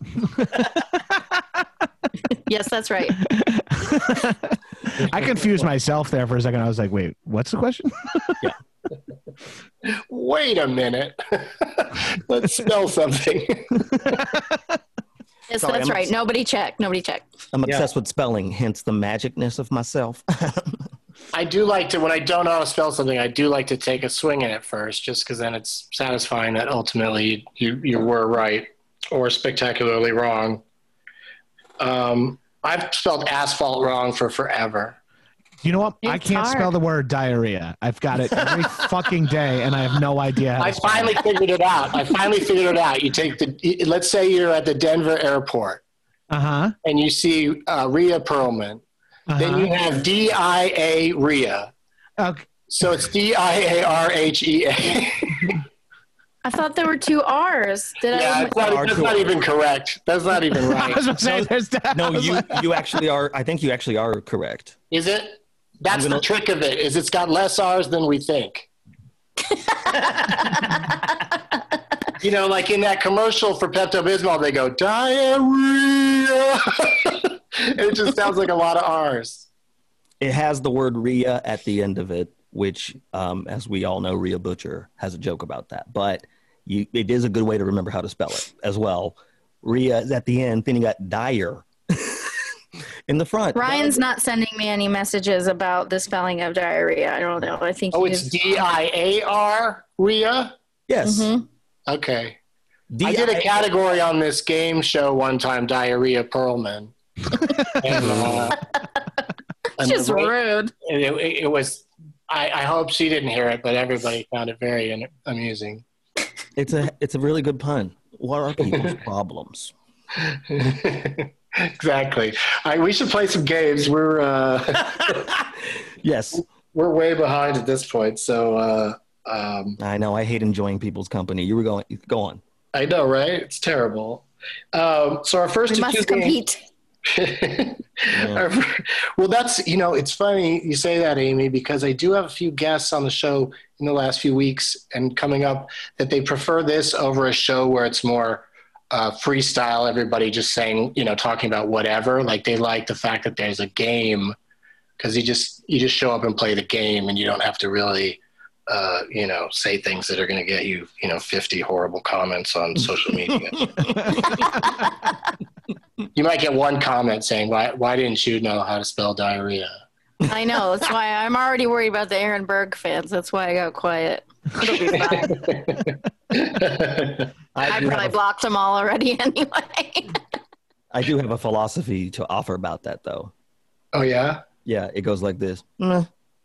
Yes, that's right. I confused myself there for a second. I was like, wait, what's the question? Yeah. Wait a minute. Let's spell something. Yes, Sorry, that's I'm right. obs- Nobody checked. Nobody checked. I'm obsessed yeah. with spelling, hence the magicness of myself. I do like to, when I don't know how to spell something, I do like to take a swing at it first, just because then it's satisfying that ultimately you, you were right or spectacularly wrong. Um, I've spelled asphalt wrong for forever. You know what? It's I can't hard. spell the word diarrhea. I've got it every fucking day, and I have no idea how to I spell finally it. figured it out. I finally figured it out. You take the, let's say you're at the Denver airport. Uh-huh. And you see uh, Rhea Perlman. Uh-huh. Then you have D I A Rhea. Okay. So it's D I A R H E A. I thought there were two R's. Did Yeah, I? it's not, that's not even correct. That's not even right. I was gonna say, there's that. No, I was you like- you actually are. I think you actually are correct. Is it? That's gonna- the trick of it, is it's got less R's than we think. You know, like in that commercial for Pepto-Bismol, they go, diarrhea. It just sounds like a lot of R's. It has the word Rhea at the end of it, which, um, as we all know, Rhea Butcher has a joke about that. But you, it is a good way to remember how to spell it as well. Rhea is at the end, then you got Dyer in the front. Ryan's not sending me any messages about the spelling of diarrhea. I don't know. I think. Oh, he's- it's D I A R, Rhea? Yes. Mhm. Okay. D- I did a category on this game show one time, Diarrhea Perlman. And, uh, It's just and the- rude. It, it, it was, I, I hope she didn't hear it, but everybody found it very in, amusing. It's a it's a really good pun. What are people's problems? Exactly. I, we should play some games. We're uh, Yes. we're way behind at this point. So uh, um, I know. I hate enjoying people's company. You were going. Go on. I know, right? It's terrible. Um, so our first We two must games- compete. Our- well, that's, you know, it's funny you say that, Amy, because I do have a few guests on the show in the last few weeks and coming up that they prefer this over a show where it's more uh, freestyle, everybody just saying, you know, talking about whatever. Like they like the fact that there's a game because you just you just show up and play the game and you don't have to really, uh, you know, say things that are going to get you, you know, fifty horrible comments on social media. You might get one comment saying, why, why didn't you know how to spell diarrhea? I know. That's why I'm already worried about the Aaron Berg fans. That's why I got quiet. It'll be fine. I, I do probably have a, blocked them all already anyway. I do have a philosophy to offer about that, though. Oh, yeah? Yeah, it goes like this. Meh.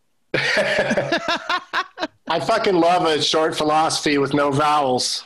I fucking love a short philosophy with no vowels.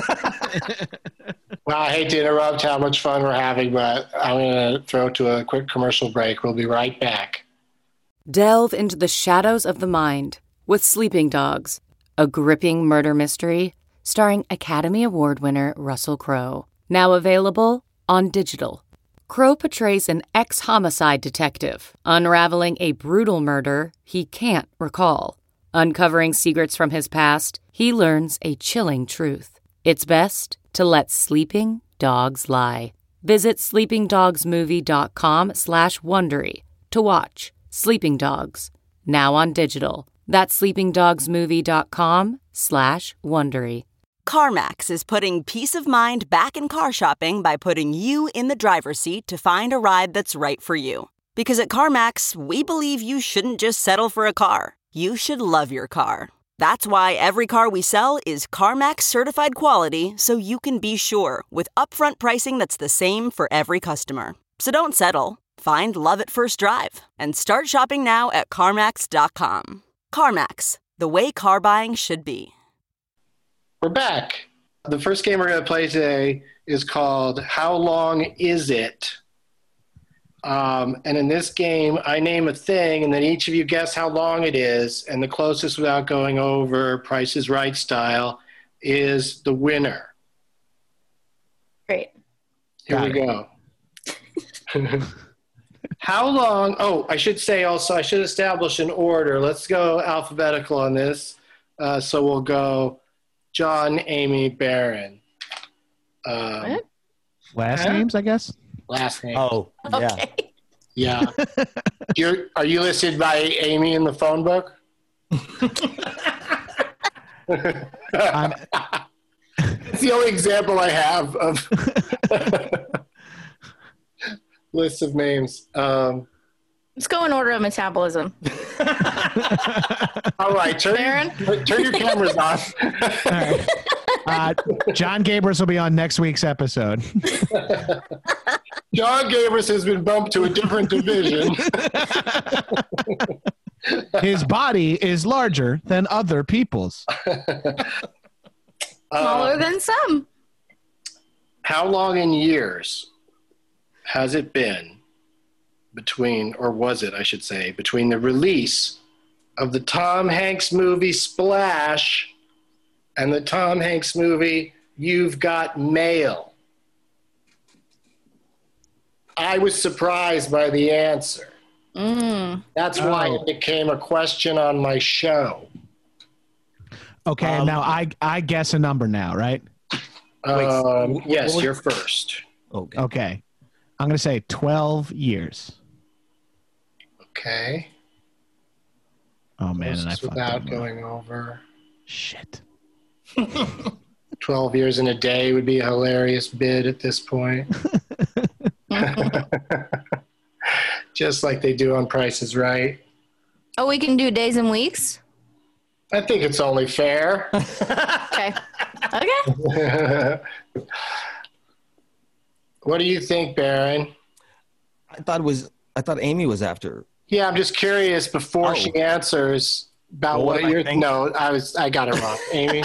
Well, I hate to interrupt how much fun we're having, but I'm going to throw to a quick commercial break. We'll be right back. Delve into the shadows of the mind with Sleeping Dogs, a gripping murder mystery starring Academy Award winner Russell Crowe. Now available on digital. Crowe portrays an ex-homicide detective unraveling a brutal murder he can't recall. Uncovering secrets from his past, he learns a chilling truth. It's best to let sleeping dogs lie. Visit sleepingdogsmovie.com slash Wondery to watch Sleeping Dogs, now on digital. That's sleepingdogsmovie.com slash Wondery. CarMax is putting peace of mind back in car shopping by putting you in the driver's seat to find a ride that's right for you. Because at CarMax, we believe you shouldn't just settle for a car. You should love your car. That's why every car we sell is CarMax certified quality, so you can be sure with upfront pricing that's the same for every customer. So don't settle. Find love at first drive and start shopping now at CarMax dot com. CarMax, the way car buying should be. We're back. The first game we're going to play today is called How Long Is It? Um, and in this game, I name a thing, and then each of you guess how long it is, and the closest without going over Price is Right style is the winner. Great. Here Got we go. How long? Oh, I should say also, I should establish an order. Let's go alphabetical on this. Uh, so we'll go John, Amy, Baron. Um, What? Last Huh? names, I guess. last name. Oh, yeah. Okay. Yeah. You're, are you listed by Amy in the phone book? I'm, It's the only example I have of lists of names. Um, Let's go in order of metabolism. all right, turn, Baron? your, turn your cameras on. all right. Uh, John Gabers will be on next week's episode. John Gabers has been bumped to a different division. His body is larger than other people's. Smaller Uh, than some. how long in years has it been between, or was it, I should say, between the release of the Tom Hanks movie Splash and the Tom Hanks movie You've Got Mail? I was surprised by the answer. Mm. That's why Oh. it became a question on my show. Okay, Um, now I I guess a number now, right? Wait, Um, what yes, was- you're first. Okay. Okay. I'm going to say twelve years. Okay. Oh, man, and I Closest fucked without up. going over. Shit. twelve years in a day would be a hilarious bid at this point. Just like they do on Price is Right. Oh, we can do days and weeks? I think it's only fair. Okay. Okay. What do you think, Baron? I thought it was. I thought Amy was after. Yeah, I'm just curious before Oh. she answers about Well, what what I you're. think- No, I was. I got it wrong, Amy.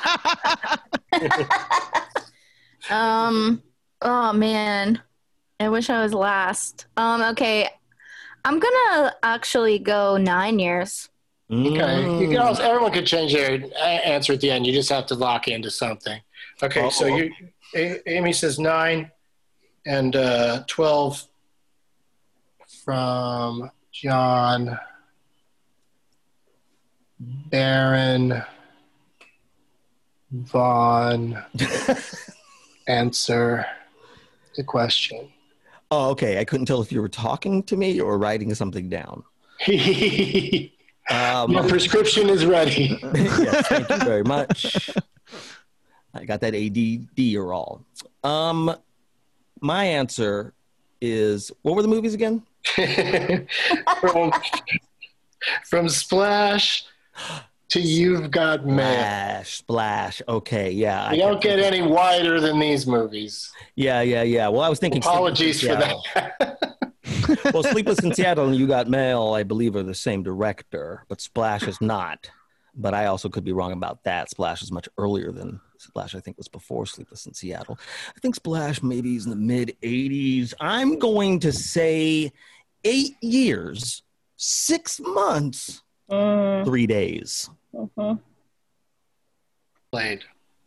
Um, oh man, I wish I was last. Um, okay, I'm gonna actually go nine years. Okay, you can also, everyone could change their a- answer at the end. You just have to lock into something. Okay, so Uh-oh. you, A- Amy says nine, and uh, twelve from John, Baron, Vaughn. Answer the question. Oh, okay. I couldn't tell if you were talking to me or writing something down. Um, Your prescription is ready. yes, thank you very much. I got that A D D or all. Um, my answer is, what were the movies again? from, from Splash to You've Got Mail. Splash, Splash. Okay, yeah. You I don't get any wider than these movies. Yeah, yeah, yeah. Well, I was thinking. Apologies for Sleepless in that. Seattle. Well, Sleepless in Seattle and You Got Mail, I believe, are the same director, but Splash is not. But I also could be wrong about that. Splash is much earlier than Splash. I think was before Sleepless in Seattle. I think Splash maybe is in the mid eighties. I'm going to say eight years, six months, Mm. three days. Mm-hmm. Played.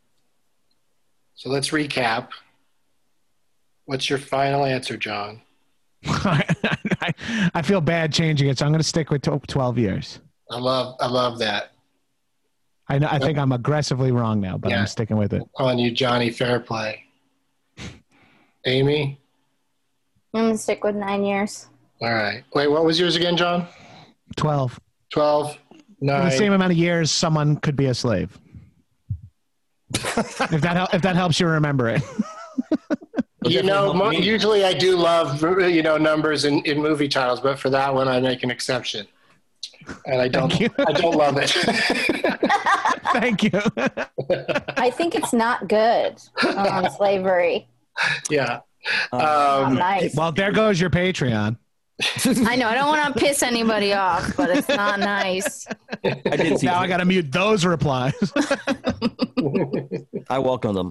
So let's recap. What's your final answer, John? I, I feel bad changing it, so I'm going to stick with tw- twelve years. I love, I love that. I know. I think I'm aggressively wrong now, but Yeah. I'm sticking with it. Calling you Johnny Fairplay. Amy? I'm gonna stick with nine years. All right. Wait, what was yours again, John? twelve. twelve, In nine. the same amount of years, someone could be a slave. if that hel- if that helps you remember it. You know, mo- usually I do love, you know, numbers in, in movie titles, but for that one, I make an exception. And I don't, I don't love it. Thank you. I think it's not good on slavery. Yeah. Oh, Um, nice. Well, there goes your Patreon. I know. I don't want to piss anybody off, but it's not nice. I did see. Now I got to mute those replies. I welcome them.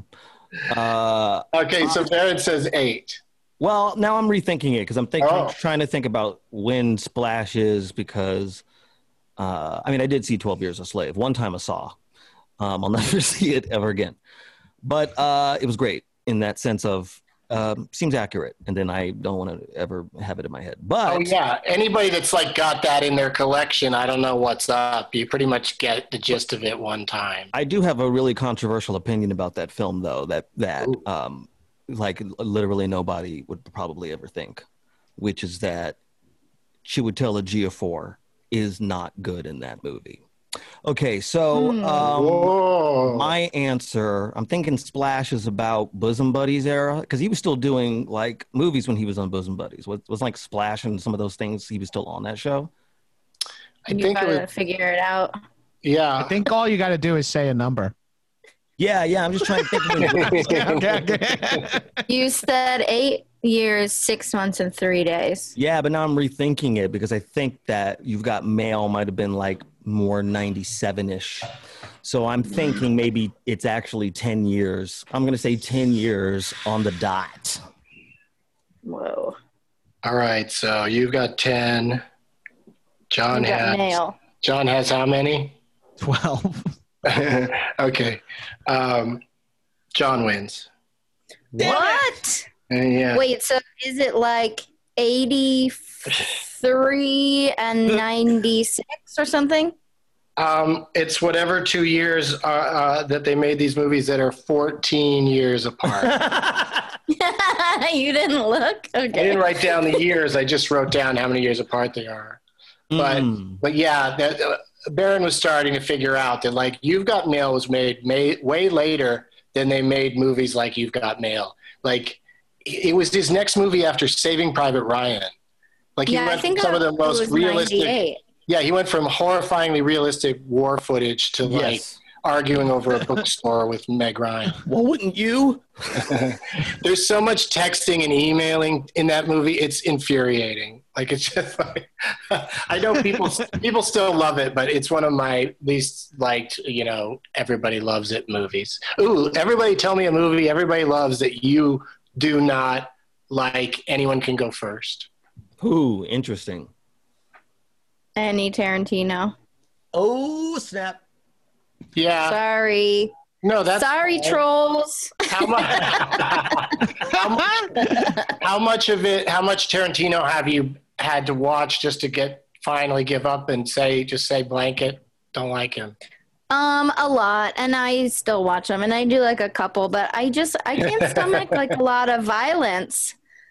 Uh, okay, so Barrett says eight. Well, now I'm rethinking it because I'm thinking, Oh. trying to think about when Splash is because, uh, I mean, I did see twelve Years a Slave. One time I saw. Um, I'll never see it ever again. But uh, it was great in that sense of um, seems accurate. And then I don't want to ever have it in my head. But Oh yeah, anybody that's like got that in their collection, I don't know what's up. You pretty much get the gist of it one time. I do have a really controversial opinion about that film, though, that, that um, like literally nobody would probably ever think, which is that Chiwetel Ejiofor is not good in that movie. Okay, so um, my answer, I'm thinking Splash is about Bosom Buddies era, because he was still doing like movies when he was on Bosom Buddies. Was was like Splash and some of those things. He was still on that show. I you think it gotta was, figure it out. yeah. I think all you got to do is say a number. Yeah, yeah. I'm just trying to think. Of okay, okay. You said eight years, six months, and three days. Yeah, but now I'm rethinking it because I think that You've Got Mail might have been like more ninety-seven-ish. So I'm thinking maybe it's actually ten years. I'm going to say ten years on the dot. Whoa. All right, so you've got ten. John You got has mail. John has how many? twelve. Okay. Um, John wins. What? Uh, yeah. Wait, so is it like eighty-three and ninety-six or something? Um, it's whatever two years uh, uh, that they made these movies that are fourteen years apart. You didn't look? Okay. I didn't write down the years. I just wrote down how many years apart they are. But Mm. but yeah, that, uh, Barron was starting to figure out that like You've Got Mail was made may, way later than they made movies like You've Got Mail. Like it was his next movie after Saving Private Ryan. Like he Yeah, I went think from some of the it most was realistic. ninety-eight. Yeah, he went from horrifyingly realistic war footage to like Yes. arguing over a bookstore with Meg Ryan. Well, wouldn't you? There's so much texting and emailing in that movie. It's infuriating. Like it's just like I know people people still love it, but it's one of my least liked, you know, everybody loves it movies. Ooh, everybody tell me a movie everybody loves that you do not like. Anyone can go first. Ooh, interesting. Any Tarantino. Oh, snap. Yeah. Sorry. No, that's Sorry, trolls. How much, how, mu- how much of it, how much Tarantino have you had to watch just to get finally give up and say, just say blanket, don't like him? Um, a lot, and I still watch them, and I do like a couple, but I just I can't stomach like a lot of violence.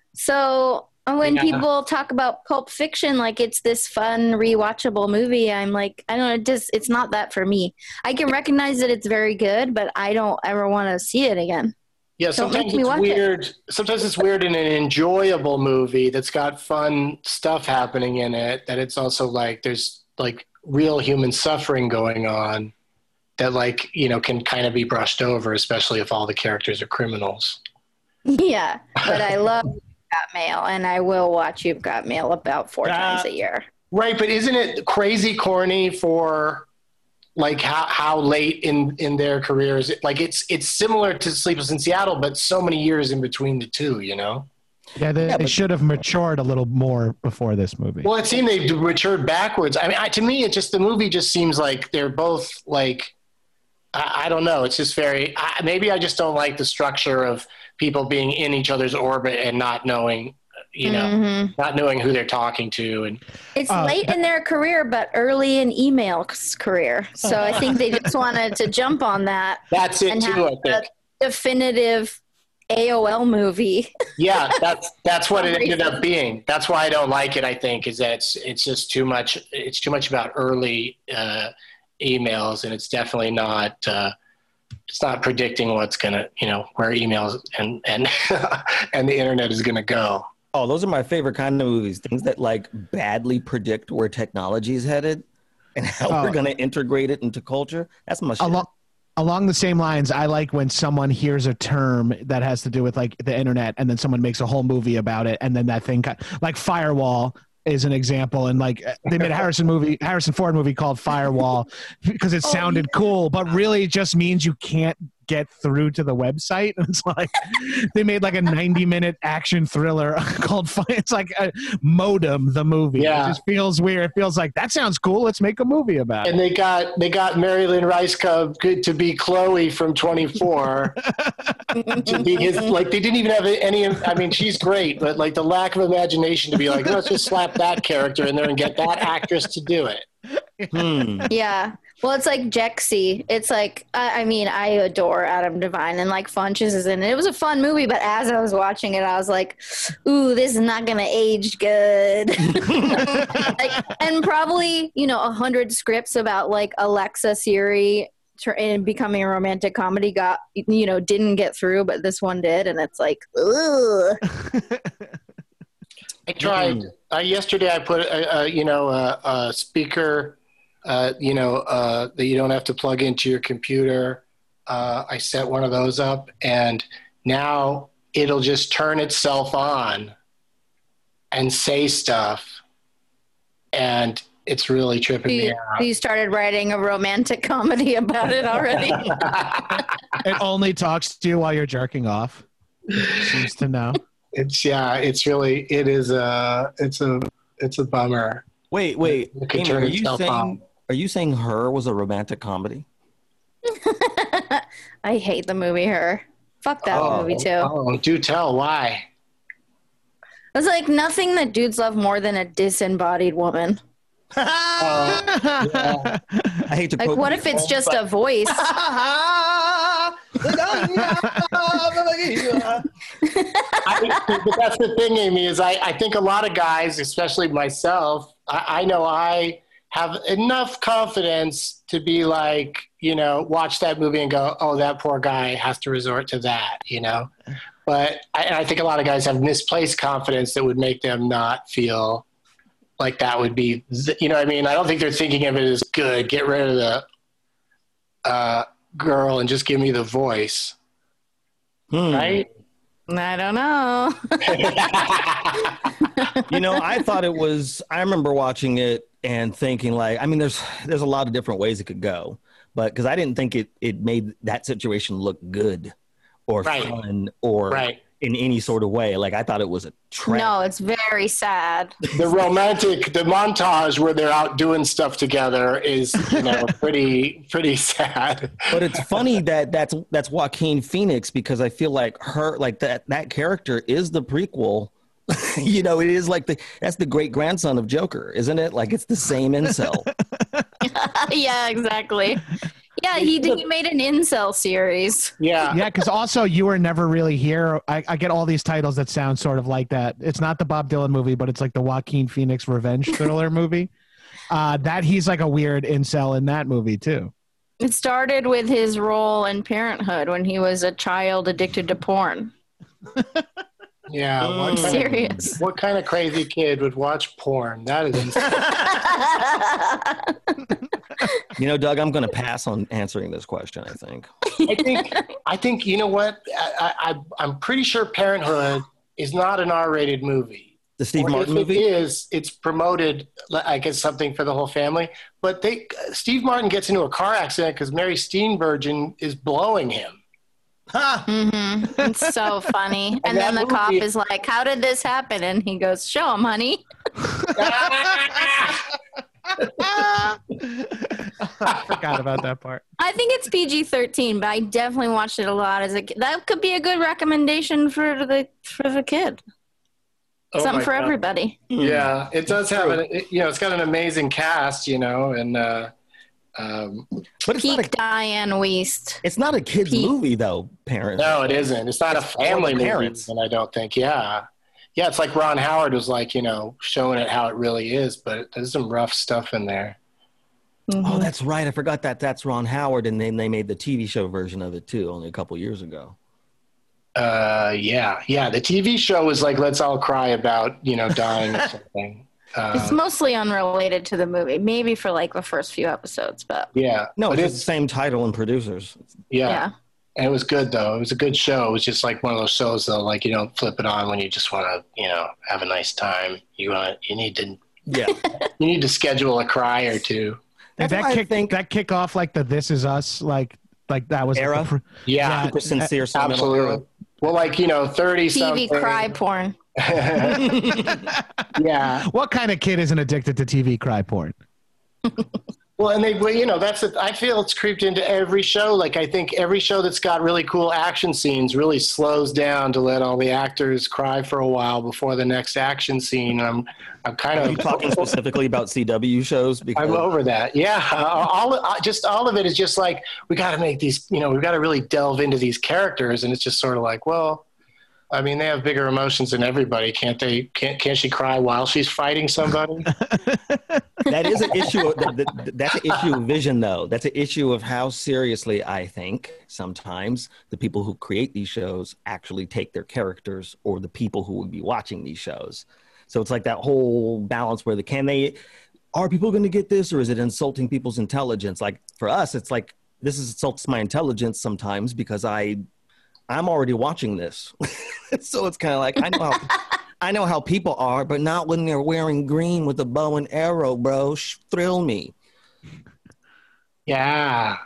So when Yeah. people talk about Pulp Fiction like it's this fun rewatchable movie, I'm like, I don't know, it just it's not that for me. I can recognize that it's very good, but I don't ever want to see it again. Yeah, Don't sometimes make me it's watch it. weird. Sometimes it's weird in an enjoyable movie that's got fun stuff happening in it, that it's also like there's like real human suffering going on that like, you know, can kind of be brushed over, especially if all the characters are criminals. Yeah, but I love You've Got Mail, and I will watch You've Got Mail about four Uh, times a year. Right, but isn't it crazy corny for like how, how late in, in their careers? Like it's it's similar to Sleepless in Seattle, but so many years in between the two, you know? Yeah, they, Yeah, they but- should have matured a little more before this movie. Well, it seemed they matured backwards. I mean, I, to me, it just the movie just seems like they're both like I, I don't know. It's just very I, maybe I just don't like the structure of people being in each other's orbit and not knowing, you know, Mhm. not knowing who they're talking to. And It's Uh, late in their career, but early in email's career. So I think they just wanted to jump on that that's it and too. have I a think. definitive A O L movie. Yeah, that's that's what it Some ended reason. up being. That's why I don't like it. I think is that it's it's just too much. It's too much about early uh, emails, and it's definitely not. Uh, it's not predicting what's gonna, you know, where emails and and and the internet is gonna go. Oh, those are my favorite kind of movies. Things that like badly predict where technology is headed and how Oh. we're going to integrate it into culture. That's my shit. Along, along the same lines, I like when someone hears a term that has to do with like the internet, and then someone makes a whole movie about it, and then that thing, ki- like Firewall is an example, and like they made a Harrison movie, Harrison Ford movie called Firewall because it Oh, sounded cool, but really it just means you can't get through to the website. And it's like they made like a ninety minute action thriller called it's like a Modem, the movie. Yeah. It just feels weird. It feels like that sounds cool. Let's make a movie about it. And they got they got Marilyn Rice Cub to be Chloe from twenty-four. To be his, like they didn't even have any. I mean, she's great, but like the lack of imagination to be like, let's just slap that character in there and get that actress to do it. Hmm. Yeah. Well, it's like Jexy. It's like, I, I mean, I adore Adam Devine, and like Funches is in it. It was a fun movie, but as I was watching it, I was like, ooh, this is not going to age good. Like, and probably, you know, a hundred scripts about like Alexa Siri and becoming a romantic comedy got, you know, didn't get through, but this one did. And it's like, ugh. I tried. Uh, yesterday I put, a, a, you know, a, a speaker, uh, you know, uh, that you don't have to plug into your computer. Uh, I set one of those up, and now it'll just turn itself on and say stuff, and it's really tripping you, me out. You started writing a romantic comedy about it already. It only talks to you while you're jerking off. It seems to know. It's yeah. It's really. It is a. It's a. It's a bummer. Wait, wait. It can Amy, turn are you itself saying? on. Are you saying Her was a romantic comedy? I hate the movie Her. Fuck that Oh, movie too. Oh, do tell why. It's like nothing that dudes love more than a disembodied woman. Uh, yeah. I hate to Like, quote what you, if it's just but- a voice? I, but that's the thing, Amy, is I, I think a lot of guys, especially myself, I, I know I have enough confidence to be like, you know, watch that movie and go, oh, that poor guy has to resort to that, you know? But I, I think a lot of guys have misplaced confidence that would make them not feel like that would be, you know what I mean? I don't think they're thinking of it as good. Get rid of the uh, girl and just give me the voice. Hmm. Right? I don't know. You know, I thought it was, I remember watching it and thinking like, I mean, there's, there's a lot of different ways it could go, but because I didn't think it, it made that situation look good or Right. fun or Right. in any sort of way. Like I thought it was a trap. No, it's very sad. The romantic, the montage where they're out doing stuff together is, you know, pretty, pretty sad. But it's funny that that's, that's Joaquin Phoenix, because I feel like her, like that, that character is the prequel. You know, it is like the, that's the great grandson of Joker, isn't it? Like it's the same incel. Yeah, exactly. Yeah, he did, he made an incel series. Yeah. Yeah, because also You Were Never Really Here. I, I get all these titles that sound sort of like that. It's not the Bob Dylan movie, but it's like the Joaquin Phoenix revenge thriller movie. Uh, that he's like a weird incel in that movie too. It started with his role in Parenthood when he was a child addicted to porn. Yeah. What I'm kind serious. Of, what kind of crazy kid would watch porn? That is insane. You know, Doug, I'm going to pass on answering this question, I think. I think, I think, you know what? I, I, I'm pretty sure Parenthood is not an R-rated movie. The Steve Or Martin if movie? it is, it's promoted, I guess, something for the whole family. But they, Steve Martin gets into a car accident because Mary Steenburgen is blowing him. Mm-hmm. It's so funny. And, And then the that cop movie- is like, how did this happen? And he goes, show him, honey. I forgot about that part. I think it's P G thirteen, but I definitely watched it a lot as a kid. That could be a good recommendation for the for the kid. Oh Something my for God. everybody. Yeah, it does have an, it, you know, it's got an amazing cast, you know, and uh, um, But it's not, Peak a, Diane Weist. it's not a kid's Pete. movie, though, parents. no, it isn't. It's not a It's for family the movie, parents. and I don't think. Yeah, yeah, it's like Ron Howard was like, you know, showing it how it really is, but there's some rough stuff in there. Oh, that's right. I forgot that that's Ron Howard, and then they made the T V show version of it, too, only a couple years ago. Uh, yeah, yeah. The T V show was like, let's all cry about, you know, dying or something. It's Uh, mostly unrelated to the movie, maybe for like the first few episodes, but yeah, No, but it's the same title and producers. yeah. yeah. And it was good though. It was a good show. It was just like one of those shows though, like you don't flip it on when you just want to, you know, have a nice time. You want, you need to, Yeah. you need to schedule a cry or two. That's Did why that I kick think- that kick off like the This Is Us like Like that was Era? Like the, Yeah, super sincere, absolutely. Well, like, you know, thirty T V something. cry porn. Yeah. What kind of kid isn't addicted to T V cry porn? Well, and they, well, you know, that's, a, I feel it's creeped into every show. Like, I think every show that's got really cool action scenes really slows down to let all the actors cry for a while before the next action scene. I'm, I'm kind Are of you talking specifically about C W shows? Because I'm over that. Yeah. Uh, all, uh, just all of it is just like, we got to make these, you know, we've got to really delve into these characters. And it's just sort of like, well, I mean, they have bigger emotions than everybody. Can't they? Can't, can't she cry while she's fighting somebody? that is an issue. That, that, that's an issue of vision, though. That's an issue of how seriously I think sometimes the people who create these shows actually take their characters or the people who would be watching these shows. So it's like that whole balance where the can they are people going to get this, or is it insulting people's intelligence? Like for us, it's like this is insults my intelligence sometimes because I. I'm already watching this. So it's kind of like, I know how I know how people are, but not when they're wearing green with a bow and arrow, bro. Sh- thrill me. Yeah.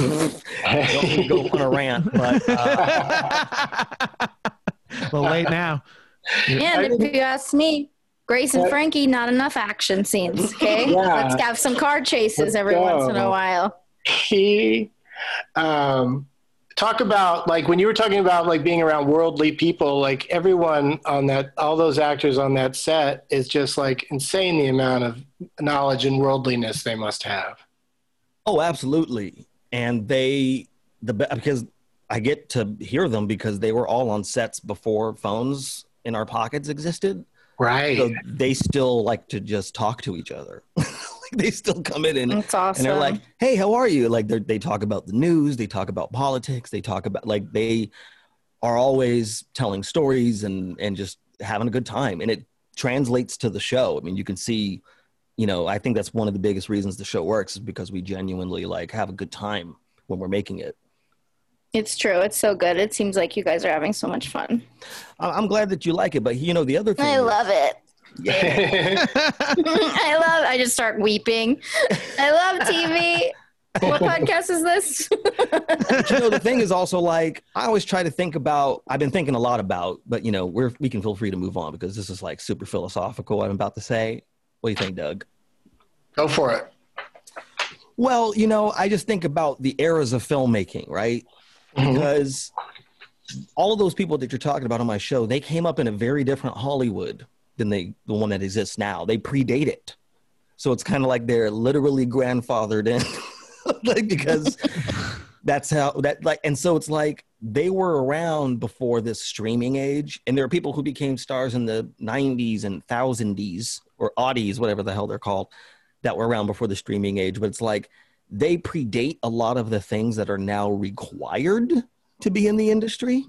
Don't go on a rant, but uh... well, late now. Yeah, if you ask me, Grace and Frankie, not enough action scenes. Okay, Yeah. let's have some car chases Let's every go. once in a while. He, um, talk about like when you were talking about like being around worldly people, like everyone on that, all those actors on that set is just like insane the amount of knowledge and worldliness they must have. Oh, absolutely. And they, the because I get to hear them because they were all on sets before phones in our pockets existed. Right. So they still like to just talk to each other. Like they still come in and, That's awesome. and they're like, hey, how are you? Like they talk about the news. They talk about politics. They talk about like they are always telling stories and, and just having a good time. And it translates to the show. I mean, you can see, you know, I think that's one of the biggest reasons the show works is because we genuinely like have a good time when we're making it. It's true. It's so good. It seems like you guys are having so much fun. I'm glad that you like it, but you know, the other thing. I is, love it. Yeah. I love, I just start weeping. I love T V. What podcast is this? But, you know, the thing is also like, I always try to think about, I've been thinking a lot about, but you know, we're, we can feel free to move on because this is like super philosophical, what I'm about to say. What do you think, Doug? Go for it. Well, you know, I just think about the eras of filmmaking, right? Because all of those people that you're talking about on my show, they came up in a very different Hollywood than they, the one that exists now. They predate it. So it's kind of like they're literally grandfathered in, like, because that's how that like, and so it's like they were around before this streaming age. And there are people who became stars in the nineties and thousandies or oddies, whatever the hell they're called, that were around before the streaming age. But it's like, they predate a lot of the things that are now required to be in the industry.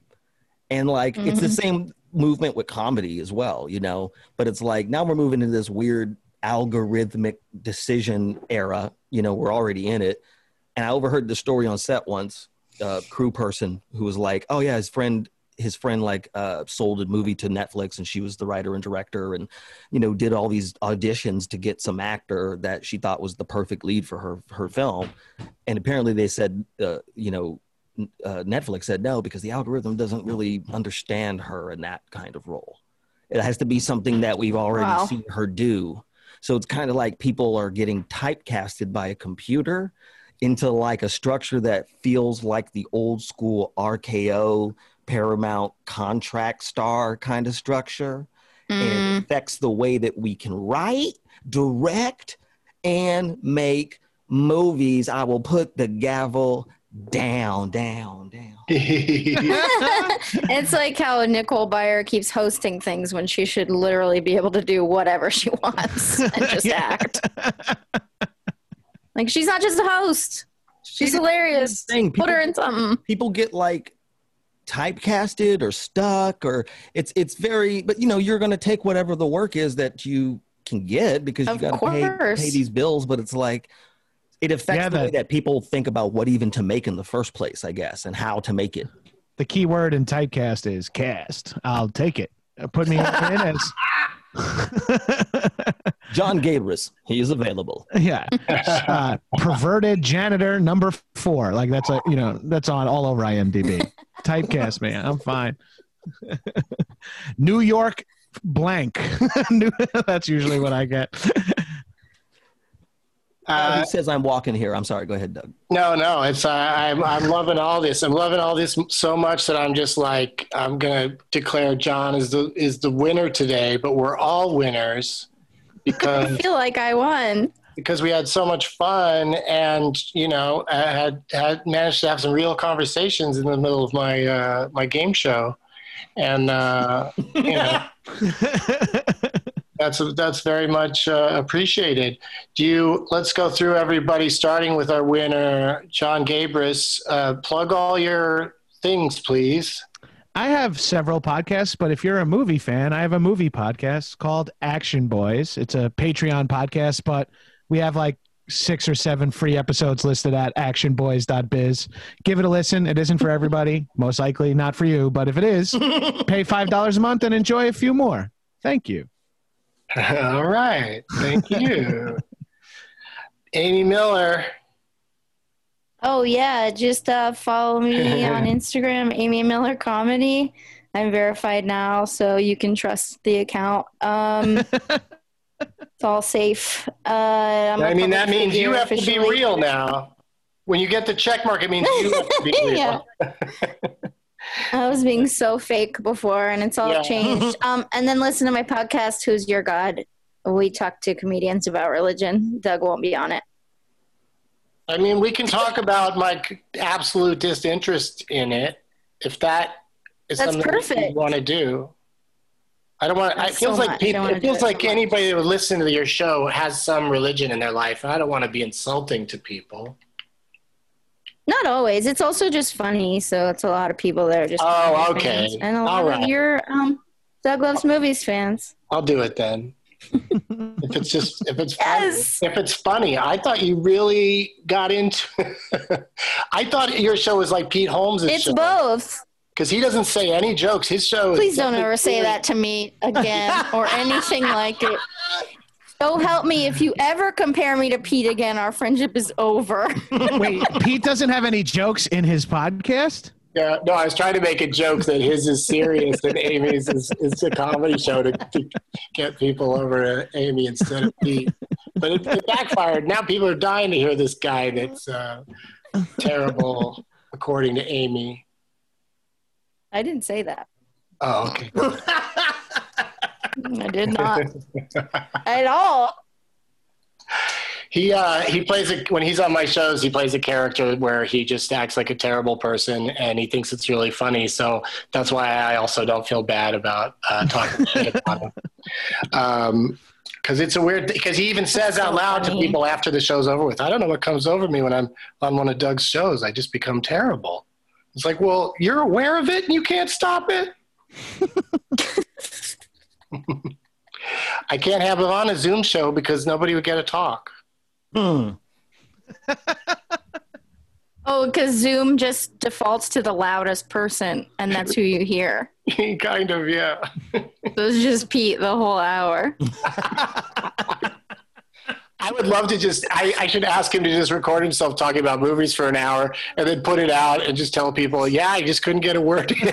And like, mm-hmm. It's the same movement with comedy as well, you know, but it's like, now we're moving into this weird algorithmic decision era, you know, we're already in it. And I overheard the story on set once, a crew person who was like, oh yeah, his friend, his friend like uh, sold a movie to Netflix and she was the writer and director and, you know, did all these auditions to get some actor that she thought was the perfect lead for her, her film. And apparently they said, uh, you know, uh, Netflix said no, because the algorithm doesn't really understand her in that kind of role. It has to be something that we've already Wow. seen her do. So it's kind of like people are getting typecasted by a computer into like a structure that feels like the old school R K O Paramount contract star kind of structure. Mm. And it affects the way that we can write, direct, and make movies. I will put the gavel down, down, down. It's like how Nicole Byer keeps hosting things when she should literally be able to do whatever she wants and just act. Like, she's not just a host. She's hilarious. Thing. People, Put her in something. People get like typecasted or stuck, or it's it's very, but you know, you're going to take whatever the work is that you can get because you got to pay, pay these bills. But it's like, it affects yeah, the, the way that people think about what even to make in the first place, I guess, and how to make it. The key word in typecast is cast. I'll take it. Put me in as John Gabris, he is available. Yeah. Uh, perverted janitor number four. Like that's a, you know, that's on all over IMDb. Typecast me. I'm fine. New York blank. That's usually what I get. Uh, he says I'm walking here. I'm sorry. Go ahead, Doug. No, no, it's uh, I'm I'm loving all this. I'm loving all this so much that I'm just like I'm gonna declare John is the is the winner today. But we're all winners because I feel like I won because we had so much fun and you know I had had managed to have some real conversations in the middle of my uh, my game show, and uh, you know. That's that's very much uh, appreciated. Do you? Let's go through everybody, starting with our winner, John Gabris. Uh, plug all your things, please. I have several podcasts, but if you're a movie fan, I have a movie podcast called Action Boys. It's a Patreon podcast, but we have like six or seven free episodes listed at action boys dot biz. Give it a listen. It isn't for everybody, most likely not for you, but if it is, pay five dollars a month and enjoy a few more. Thank you. All right. Thank you. Amy Miller. Oh, yeah. Just uh, follow me on Instagram, Amy Miller Comedy. I'm verified now, so you can trust the account. Um, it's all safe. Uh, I'm I mean, that means you have officially. to be real now. When you get the check mark, it means you have to be real. I was being so fake before, and it's all yeah. changed. Um, and then listen to my podcast, Who's Your God? We talk to comedians about religion. Doug won't be on it. I mean, we can talk about my absolute disinterest in it, if that is That's something perfect. you want to do. I don't want. It feels so like people, it feels like so anybody that would listen to your show has some religion in their life. I don't want to be insulting to people. Not always. It's also just funny. So it's a lot of people that are just. Oh, okay. Fans. And a lot All of right. your um, Doug Loves Movies fans. I'll do it then. if it's just if it's yes. funny, if it's funny. I thought you really got into. I thought your show was like Pete Holmes' show. It's both. Because he doesn't say any jokes. His show. Please is don't ever say that to me again or anything like it. So help me, if you ever compare me to Pete again, our friendship is over. Wait, Pete doesn't have any jokes in his podcast? Yeah, no, I was trying to make a joke that his is serious and Amy's is, is a comedy show to, to get people over to Amy instead of Pete. But it, it backfired. Now people are dying to hear this guy that's uh, terrible, according to Amy. I didn't say that. Oh, okay. I did not at all. He uh, he plays a, when he's on my shows. He plays a character where he just acts like a terrible person, and he thinks it's really funny. So that's why I also don't feel bad about uh, talking shit about him. Um, because it's a weird. Because he even says out loud to people after the show's over with, "I don't know what comes over me when I'm on one of Doug's shows. I just become terrible." It's like, well, you're aware of it and you can't stop it. I can't have him on a Zoom show because nobody would get a talk. Hmm. Oh, because Zoom just defaults to the loudest person, and that's who you hear. Kind of, yeah. So it's just Pete the whole hour. I would love to just, I, I should ask him to just record himself talking about movies for an hour and then put it out and just tell people, yeah, I just couldn't get a word in.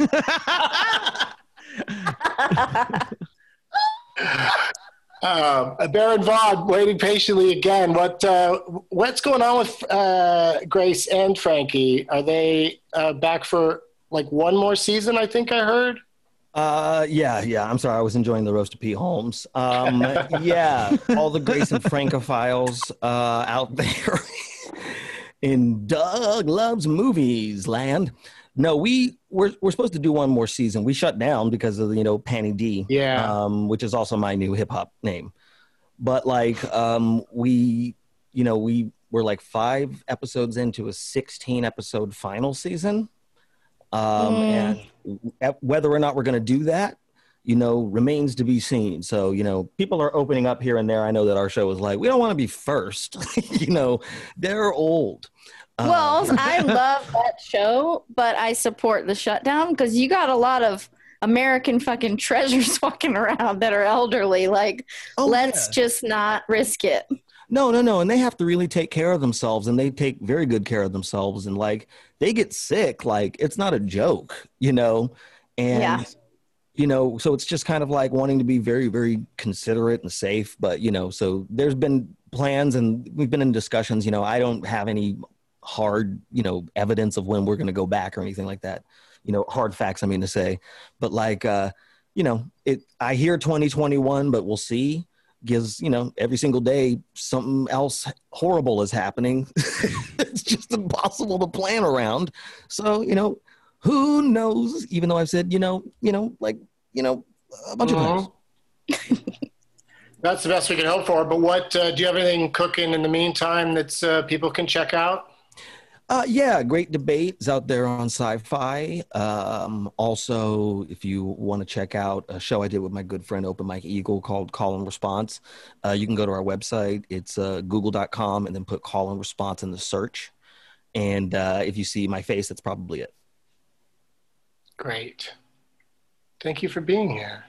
uh, Baron Vaughn, waiting patiently again. What uh, What's going on with uh, Grace and Frankie? Are they uh, back for like one more season, I think I heard? Uh, yeah, yeah. I'm sorry. I was enjoying the roast of Pete Holmes. Um, yeah, all the Grace and Francophiles uh, out there in Doug Loves Movies land. No, we we're we're supposed to do one more season. We shut down because of you know Panny D, yeah, um, which is also my new hip hop name. But like, um, we you know we were like five episodes into a sixteen episode final season. Um, mm. And whether or not we're going to do that, you know, remains to be seen. So, you know, people are opening up here and there. I know that our show is like, we don't want to be first. You know, they're old. Well, um, I love that show, but I support the shutdown because you got a lot of American fucking treasures walking around that are elderly. Like, Oh, let's yeah. just not risk it. No, no, no. And they have to really take care of themselves, and they take very good care of themselves. And like, they get sick. Like, it's not a joke, you know? And, Yeah. you know, so it's just kind of like wanting to be very, very considerate and safe. But, you know, so there's been plans and we've been in discussions. You know, I don't have any hard, you know, evidence of when we're going to go back or anything like that. You know, hard facts, I mean to say. But like, uh, you know, it. I hear twenty twenty-one, but we'll see. Gives, you know, every single day something else horrible is happening. It's just impossible to plan around. So, you know, who knows? Even though I've said, you know, you know, like, you know, a bunch Mhm. of times. That's the best we can hope for. But what uh, do you have anything cooking in the meantime that uh, people can check out? Uh, yeah, great debates out there on Sci-Fi. Um, also, if you want to check out a show I did with my good friend Open Mike Eagle called Call and Response, uh, you can go to our website. It's uh, google dot com and then put Call and Response in the search. And uh, if you see my face, that's probably it. Great. Thank you for being here.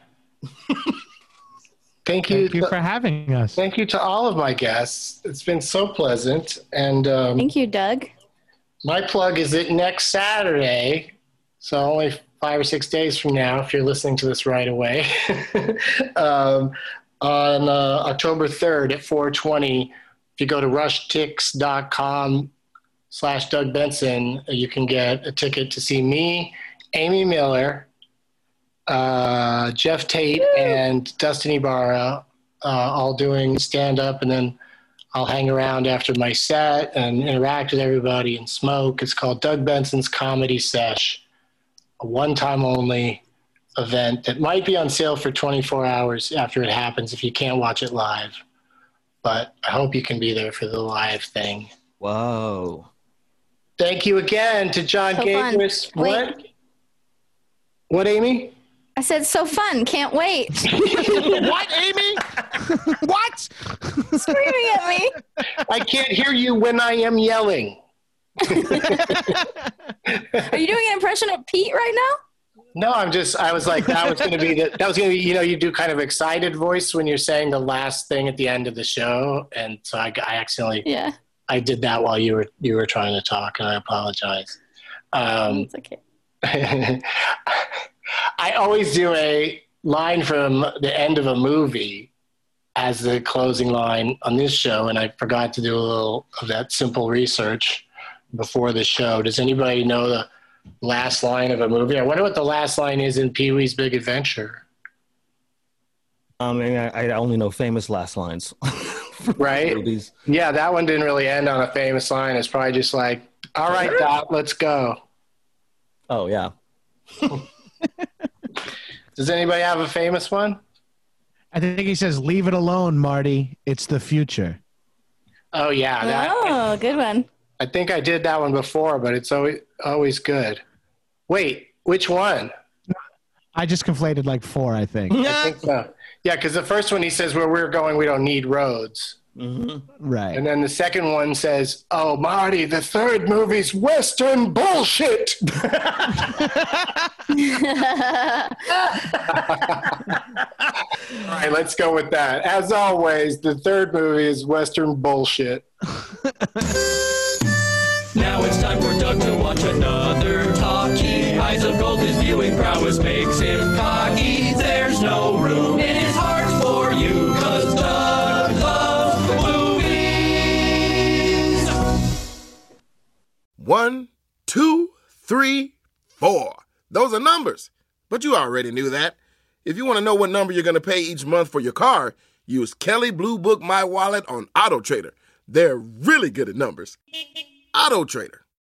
Thank you. Thank you for having us. Thank you to all of my guests. It's been so pleasant. And um, Thank you, Doug. my plug is that next Saturday, so only five or six days from now, if you're listening to this right away, um, on uh, October third at four twenty, if you go to rushtix dot com slash Doug Benson, you can get a ticket to see me, Amy Miller, uh, Jeff Tate, Woo! and Dustin Ibarra uh, all doing stand-up, and then I'll hang around after my set and interact with everybody and smoke. It's called Doug Benson's Comedy Sesh, a one-time only event that might be on sale for twenty-four hours after it happens if you can't watch it live. But I hope you can be there for the live thing. Whoa. Thank you again to John So Gabris. fun. What? Wait. What, Amy? I said, so fun. Can't wait. What, Amy? What? Screaming at me. I can't hear you when I am yelling. Are you doing an impression of Pete right now? No, I'm just, I was like, that was going to be the, that was going to be, you know, you do kind of excited voice when you're saying the last thing at the end of the show. And so I, I accidentally, Yeah. I did that while you were, you were trying to talk, and I apologize. Um, It's okay. I always do a line from the end of a movie as the closing line on this show, and I forgot to do a little of that simple research before the show. Does anybody know the last line of a movie? I wonder what the last line is in Pee-wee's Big Adventure. Um, and I, I only know famous last lines. Right? Movies. Yeah, that one didn't really end on a famous line. It's probably just like, all right, Dot, let's go. Oh, yeah. Does anybody have a famous one? I think he says, leave it alone, Marty. It's the future. Oh, yeah. That, Oh, good one. I think I did that one before, but it's always, always good. Wait, which one? I just conflated like four, I think. I think so. Yeah, because the first one he says, where we're going, we don't need roads. Mm-hmm. Right. And then the second one says, oh, Marty, the third movie's Western bullshit. All right, let's go with that. As always, the third movie is Western bullshit. Now it's time for Doug to watch another talkie. Eyes of gold, his viewing prowess makes him cocky. There's no room in his heart for you, cause Doug loves movies. One, two, three, four. Those are numbers, but you already knew that. If you want to know what number you're going to pay each month for your car, use Kelley Blue Book My Wallet on Auto Trader. They're really good at numbers. Auto Trader.